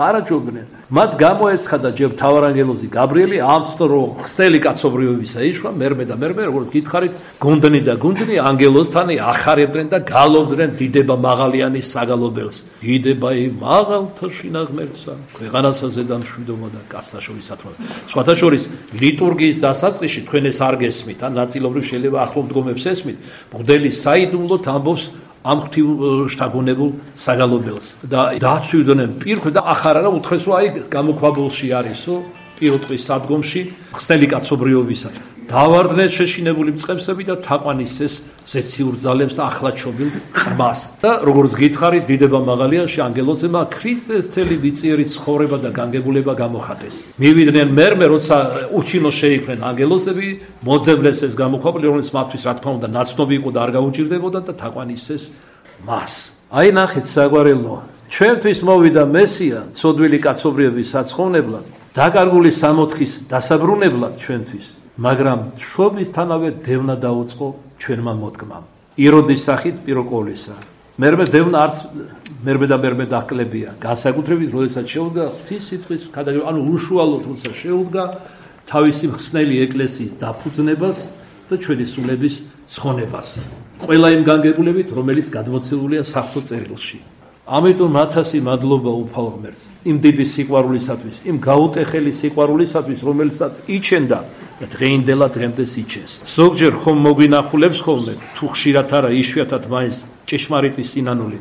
დაარაჯობდნენ. მათ გამოეცხადა ჯერ მთავარანგელოზი გაბრიელი ამბობს რომ ხსნელი კაცობრიობისა იშვა მერმე და მერმე როგორც გითხარით გუნდნი და გუნდნი ანგელოზთან ახარებდნენ და გალობდნენ დიდება მაღალიანის საგალობელს. დიდება მაღალთა შინაღმერთსა ქვეყანასა ზედან მშვიდობა და კაცთა შორის ათმობა. სხვათა შორის ლიტურგიის დასაწყისში თქვენ ეს არ გესმით ან ნაწილობრივ შეიძლება ახლომდგომებს ესმით. მღვდელი საიდუმლოდ ამბობს ამ ღვთივ შთაგონებულ საგალობელს და დაცვიდნენ პირქვე და ახარ არა უთხრეს რომ აი გამოქვაბულში არისო პირუტყვის სადგომში ხსნელი კაცობრიობისა დავარდნენ შეშინებული მწყემსები და თაყვანისცეს ზეციურ ძალებს და ახლაჩობილ ყრმას და როგორც გითხარით დიდება მაღალიანში ანგელოზებმა ქრისტეს მთელი ვიწიერი ცხოვრება და განგებულება გამოხატეს. მივიდნენ მერმე როცა უჩინო შეიქმნენ ანგელოზები მოძებნეს ეს გამოქვაბული რომელიც მათთვის რა თქმა უნდა ნაცნობი იყო და არ გაუჭირდებოდა და თაყვანისცეს მას. აი ნახეთ საგვარელო ჩვენთვის მოვიდა მესია ცოდვილი კაცობრიობის საცხოვნებლად დაკარგული სამოთხის დასაბრუნებლად ჩვენთვის მაგრამ შრომისთანავე დევნა დაუწყო ჩვენმა მოდგმამ. იროდის სახით პირო ყოვლისა. მერმე დევნა არც მერმე და მერმე დაკლებია. განსაკუთრებით როდესაც შეუდგა ღვთის სიტყვის გადაგება, ანუ უშუალოდ როცა შეუდგა თავისი ხსნელი ეკლესიის დაფუძნებას და ჩვენი სულების ცხონებას. ყველა იმ განგებულებით, რომელიც გადმოცემულია საღვთო წერილში. ამიტომ ათასი მადლობა უფალ ღმერთს იმ დიდი სიყვარულისათვის, იმ გაუტეხელი სიყვარულისათვის, რომელსაც იჩენდა და დღეინდელა დღემდე იჩენს. ზოგჯერ ხომ მოგვინახულებს ხოლმე, თუ ხშირად არა იშვიათად მაინც ჭეშმარიტი სინანული.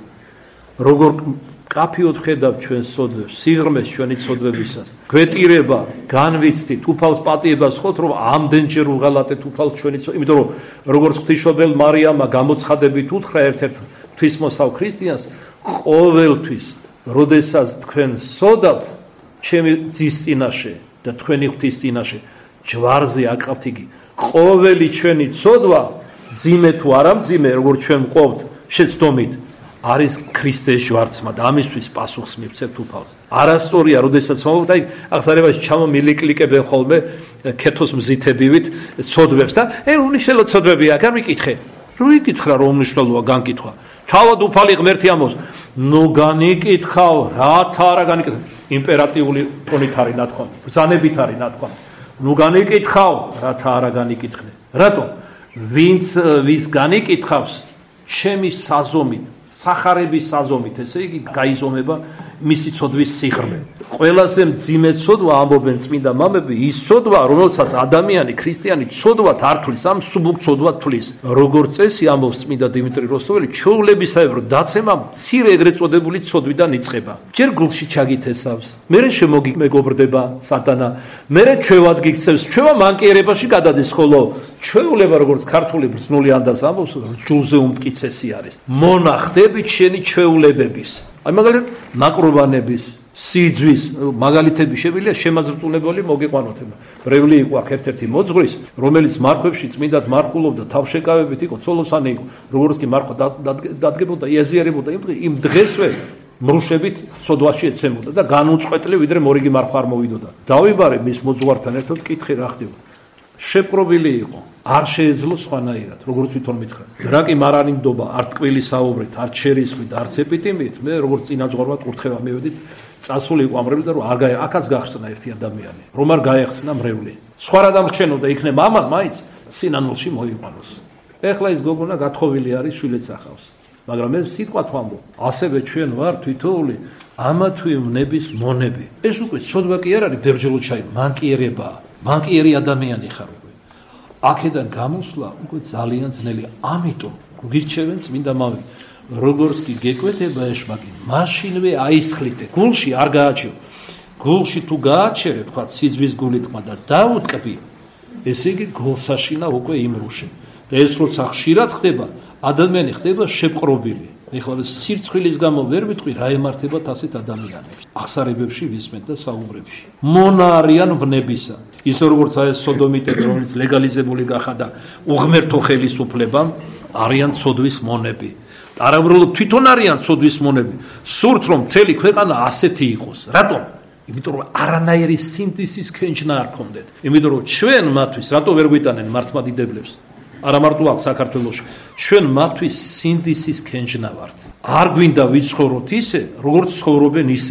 როგორ კაფიოდ ხედავ ჩვენ სოდვებს, სიღრმეს ჩვენი სოდვებისას. გვეტირება, განვიცდით, უფალს პატიებას ხოთ, რომ ამდენჯერ უღალატეთ უფალს ჩვენი, იმიტომ რომ როგორც ღვთისმშობელ მარიამა გამოცხადებით უთხრა ერთ-ერთ ღვთისმოსავ ქრისტიანს ყოველთვის, როდესაც თქვენ სოდავთ ჩემი ძის წინაშე და თქვენი ღვთის წინაშე, ჯვარზე აკავთ იგი. ყოველი ჩვენი ცოდვა, ძიმე თუ არა მძიმე, როგორც ჩვენ მყოფთ შეცდომით, არის ქრისტეს ჯვარცმა და ამისთვის პასუხს მივცემთ უფალს. არასწორია, როდესაც მოვუხდა, აი აღსარებაში ჩამომილიკლიკებენ ხოლმე ქეთოს მზითებივით ცოდვებს და უნიშნელო ცოდვებია, გამიკითხე. რო იკითხა რომ უნიშნელოა განკითხვა. თავად უფალი ღმერთი ამბობს, ნუ განიკითხავ, რათა არა განიკითხავ. იმპერატიული ტონით არის ნათქვამი, ბრძანებით არის ნათქვამი. ნუ განიკითხავ, რათა არა განიკითხნე. რატომ? ვინც ვის განიკითხავს, ჩემი საზომით, სახარების საზომით, ესე იგი გაიზომება მისი ცოდვის სიღრმე. ყველაზე მძიმე ცოდვა ამბობენ წმინდა მამები, ის ცოდვა, რომელსაც ადამიანი, ქრისტიანი ცოდვად არ თვლის, ამ სუბუქ ცოდვად თვლის. როგორც წესი ამბობს წმინდა დიმიტრი როსტოველი, ჩვეულებისაებრო დაცემა მცირე ეგრეთ წოდებული ცოდვიდან იწყება. ჯერ გულში ჩაგითესავს, მერე შემოგიმეგობრდება სატანა, მერე ჩვევად გიქცევს, ჩვევა მანკიერებაში გადადის, ხოლო ჩვეულება როგორც ქართული ბრძნული ანდას ამბობს, ჯულზე უმტკიცესი არის. მონახდებით შენი ჩვეულებების. აი მაგალითად ნაკრობანების, სიძვის მაგალითები შემიძლია შემაზრწუნებელი მოგიყვანოთ. ბრევლი იყო აქ ერთ-ერთი მოძღვრის, რომელიც მარხვებში წმინდად მარხულობდა, თავშეკავებით იყო, ცოლოსანი იყო, როგორც კი მარხვა დადგებოდა, იაზიარებოდა იმ დღესვე მრუშებით სოდვაში ეცემოდა და განუწყვეტლი ვიდრე მორიგი მარხვა არ მოვიდოდა. დავიბარე მის მოძღვართან ერთად კითხე რა ხდება. შეპყრობილი იყო, არ შეეძლო სხვანაირად, როგორც თვითონ მითხრა. რა კი მარანიმდობა, არ ტკბილი საუბრით, არ ჩერისხვით, არც ეპიტიმით, მე როგორც წინაძღვარად კურთხევა მივედით, წასული იყო ამრევი და რომ აქაც გახსნა ერთი ადამიანი, რომ არ გაეხსნა მრევლი. სხვა რა დამრჩენოდა იქნებ ამან მაინც სინანულში მოიყვანოს. ეხლა ის გოგონა გათხოვილი არის, შვილიც ახავს. მაგრამ მე სიტყვათ ვამბობ, ასევე ჩვენ ვარ თვითოული ამა თუ იმ ნების მონები. ეს უკვე ცოდვა კი არ არის ბერძოლო ჩაი, მანკიერებაა. მანკიერი ადამიანი ხარ უკვე. აქედან გამოსვლა უკვე ძალიან ძნელია. ამიტომ გირჩევენ წმინდა მამები, როგორც კი გეკვეთება ეშმაკი, მაშინვე აისხლიტე. გულში არ გააჩიო. გულში თუ გააჩერე, თქვა სიძვის გულითმა და დაუტკბი, ესე იგი გულსაშინა უკვე იმრუშე. და ეს როცა ხშირად ხდება, ადამიანი ხდება შეპყრობილი. ეხლა სირცხვილის გამო ვერ ვიტყვი რა ემართებათ ასეთ ადამიანებს. აღსარებებში ვისმენთ და საუბრებში. მონა არიან ვნებისა. ისე როგორც აი სოდომიტები, რომელიც ლეგალიზებული გახადა უღმერთო ხელისუფლებამ, არიან ცოდვის მონები. არამრულად თვითონ არიან ცოდვის მონები. სურთ რომ მთელი ქვეყანა ასეთი იყოს. რატომ? იმიტომ რომ არანაირი სინთეზის ქენჯნა არ ქონდეთ. იმიტომ რომ ჩვენ მათთვის რატო ვერ გვიტანენ მართლმადიდებლებს? არა მარტო აქ საქართველოში, ჩვენ მათთვის სინდისის ქენჯნა ვართ. არ გვინდა ვიცხოვროთ ისე, როგორც ცხოვრობენ ისინი.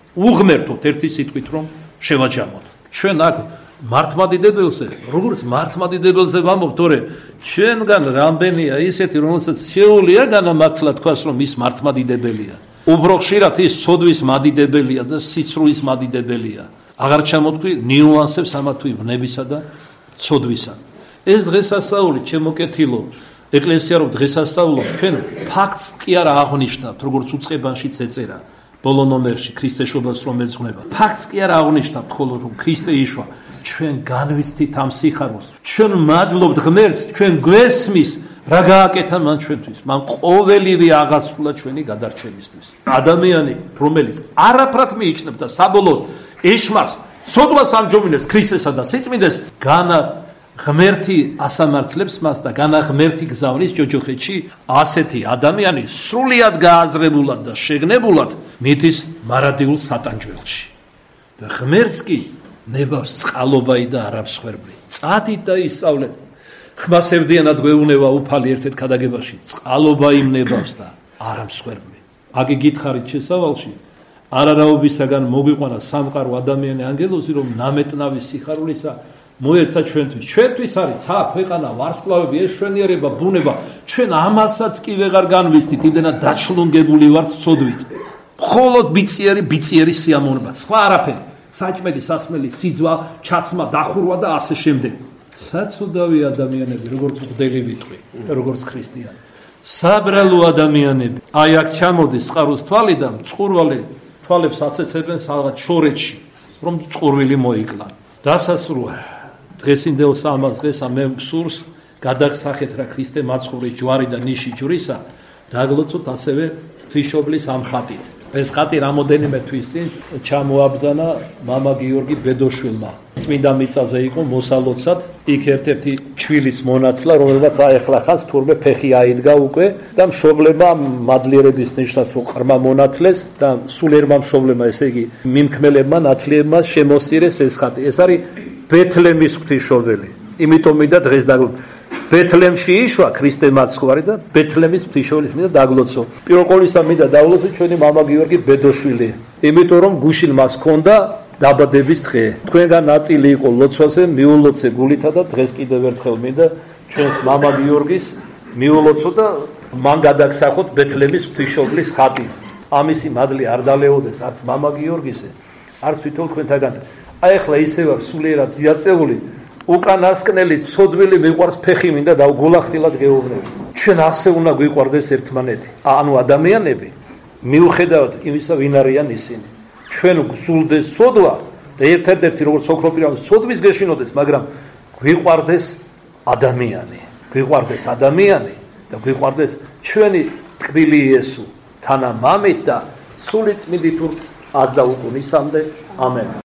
უღმერთოთ ერთი სიტყვით რომ შევაჯამოთ. ჩვენ აქ მართლმადიდებელზე, როგორც მართლმადიდებელზე ვამბობ, თორე ჩვენგან რამდენია ისეთი, რომელსაც შეუძლია განამართლა თქვას, რომ ის მართლმადიდებელია. უფრო ხშირად ის სოდვის მადიდებელია და სიცრუის მადიდებელია. აღარ ჩამოთქვი ნიუანსებს ამა თუ იმ ვნებისა და ცოდვისა. ეს დღესასწაული ჩემოკეთილო ეკლესია რომ დღესასწაულობ, ჩვენ ფაქტს კი არა აღნიშნავთ, როგორც უწყებანშიც ეწერა ბოლო ნომერში ქრისტეშობას რომ ეძღვნება. ფაქტს კი არა აღნიშნავთ, ხოლო რომ ქრისტე იშვა, ჩვენ განვიცდით ამ სიხარულს. ჩვენ მადლობთ ღმერთს, ჩვენ გვესმის რა გააკეთა მან ჩვენთვის. მან ყოველივე აღასრულა ჩვენი გადარჩენისთვის. ადამიანი, რომელიც არაფრად მიიჩნევს და საბოლოოდ ეშმარს, სოდვას ამჯობინებს ქრისტესა და სიწმინდეს, განა ღმერთი ასამართლებს მას და განა ღმერთი გზავნის ჯოჯოხეთში, ასეთი ადამიანი სრულიად გააზრებულად და შეგნებულად მიდის მარადიულ სატანჯველში. და ღმერთს კი ნებავს წყალობაი და არამსხვერპლი. წადით და ისწავლეთ. ხმასებდიანად გვეუნება უფალი ერთ-ერთ ქადაგებაში, წყალობაი ნებავს და არამსხვერპლი. აგი გითხარით შესავალში, არარაობისაგან მოგვიყვანა სამყარო ადამიანი ანგელოზი, რომ ნამეტნავი სიხარულისა მოეცა ჩვენთვის. ჩვენთვის არის ცა ქვეყანა, ვარსკვლავები, ეს შვენიერება, ბუნება. ჩვენ ამასაც კი ვეღარ განვიცდით, იმდენად დაჩლუნგებული ვართ სოდვით. მხოლოდ ბიწიერი სიამოვნება, სხვა არაფერი. საჭმელი, სასმელი, სიძვა, ჩაცმა, დახურვა და ასე შემდეგ. საცუდავი ადამიანები, როგორც მღვდელი ვიტყვი, როგორც ქრისტიანი. საბრალო ადამიანები. აი აქ ჩამოდის წყაროს თვალი და მწყურვალი თვალებს აცეცებენ სადღაც შორეთში, რომ წყურვილი მოიკლან. დასასრულ დღესინდელს ამას დღესა მე მსურს გადაგსახეთ რა ქრისტე მაცხოვრის ჯვარი და ნიში ჯვრისა, დაგლოცოთ ასევე ღვთისმშობლის ამ ხატით. ეს ხატი რამოდენიმე თვის წინ ჩამოაბრძანა მამა გიორგი ბედოშვილმა. წმინდა მიწაზე იყო მოსალოცად, იქ ერთ-ერთი ჩვილის მონათლა, რომელსაც აეხლა ხას თურმე ფეხი აიდგა უკვე და მშობლებმა მადლიერების ნიშნად ყრმა მონათლეს და სულიერმა მშობლებმა, ესე იგი მიმქმელებმა ნათლიებმა შემოსწირეს ეს ხატი. ეს არის ბეთლემის ღვთისმშობელი. იმიტომ მინდა დღეს დაგლოცო. ბეთლემში იშვა ქრისტე მაცხოვარი და ბეთლემის ღვთისმშობლის მინდა დაგლოცო. პირველ ყოვლისა მინდა დაგლოცო ჩვენი მამა გიორგი ბედოშვილი. იმიტომ რომ გუშინ მას ჰქონდა დაბადების დღე. თქვენგან ნაწილი იყო ლოცვაზე, მიულოცე გულითა და დღეს კიდევ ერთხელ მინდა ჩვენს მამა გიორგის მიულოცო და მან გადაგსახოთ ბეთლემის ღვთისმშობლის ხატი. ამისი მადლი არ დალეოდეს არც მამა გიორგისე, არც თვითონ თქვენთაგანზე. აი ახლა ისე ვარ სულიერად ზიაწეული, უკანასკნელი ცოდვილი მიყვარს ფეხი მინდა დავგულახდილად გეუბნები. ჩვენ ასე უნდა გვიყვარდეს ერთმანეთი. ანუ ადამიანები მიუხედავად იმისა ვინ არიან ისინი. ჩვენ გსულდეს სოდვა და ერთ-ერთი როგორც ოქროპირა სოდვის გეშინოდეს, მაგრამ გვიყვარდეს ადამიანი. გვიყვარდეს ადამიანი და გვიყვარდეს ჩვენი ტკბილი იესო თანამამით და სული წმინდით აზ და უკუნისამდე. ამენ.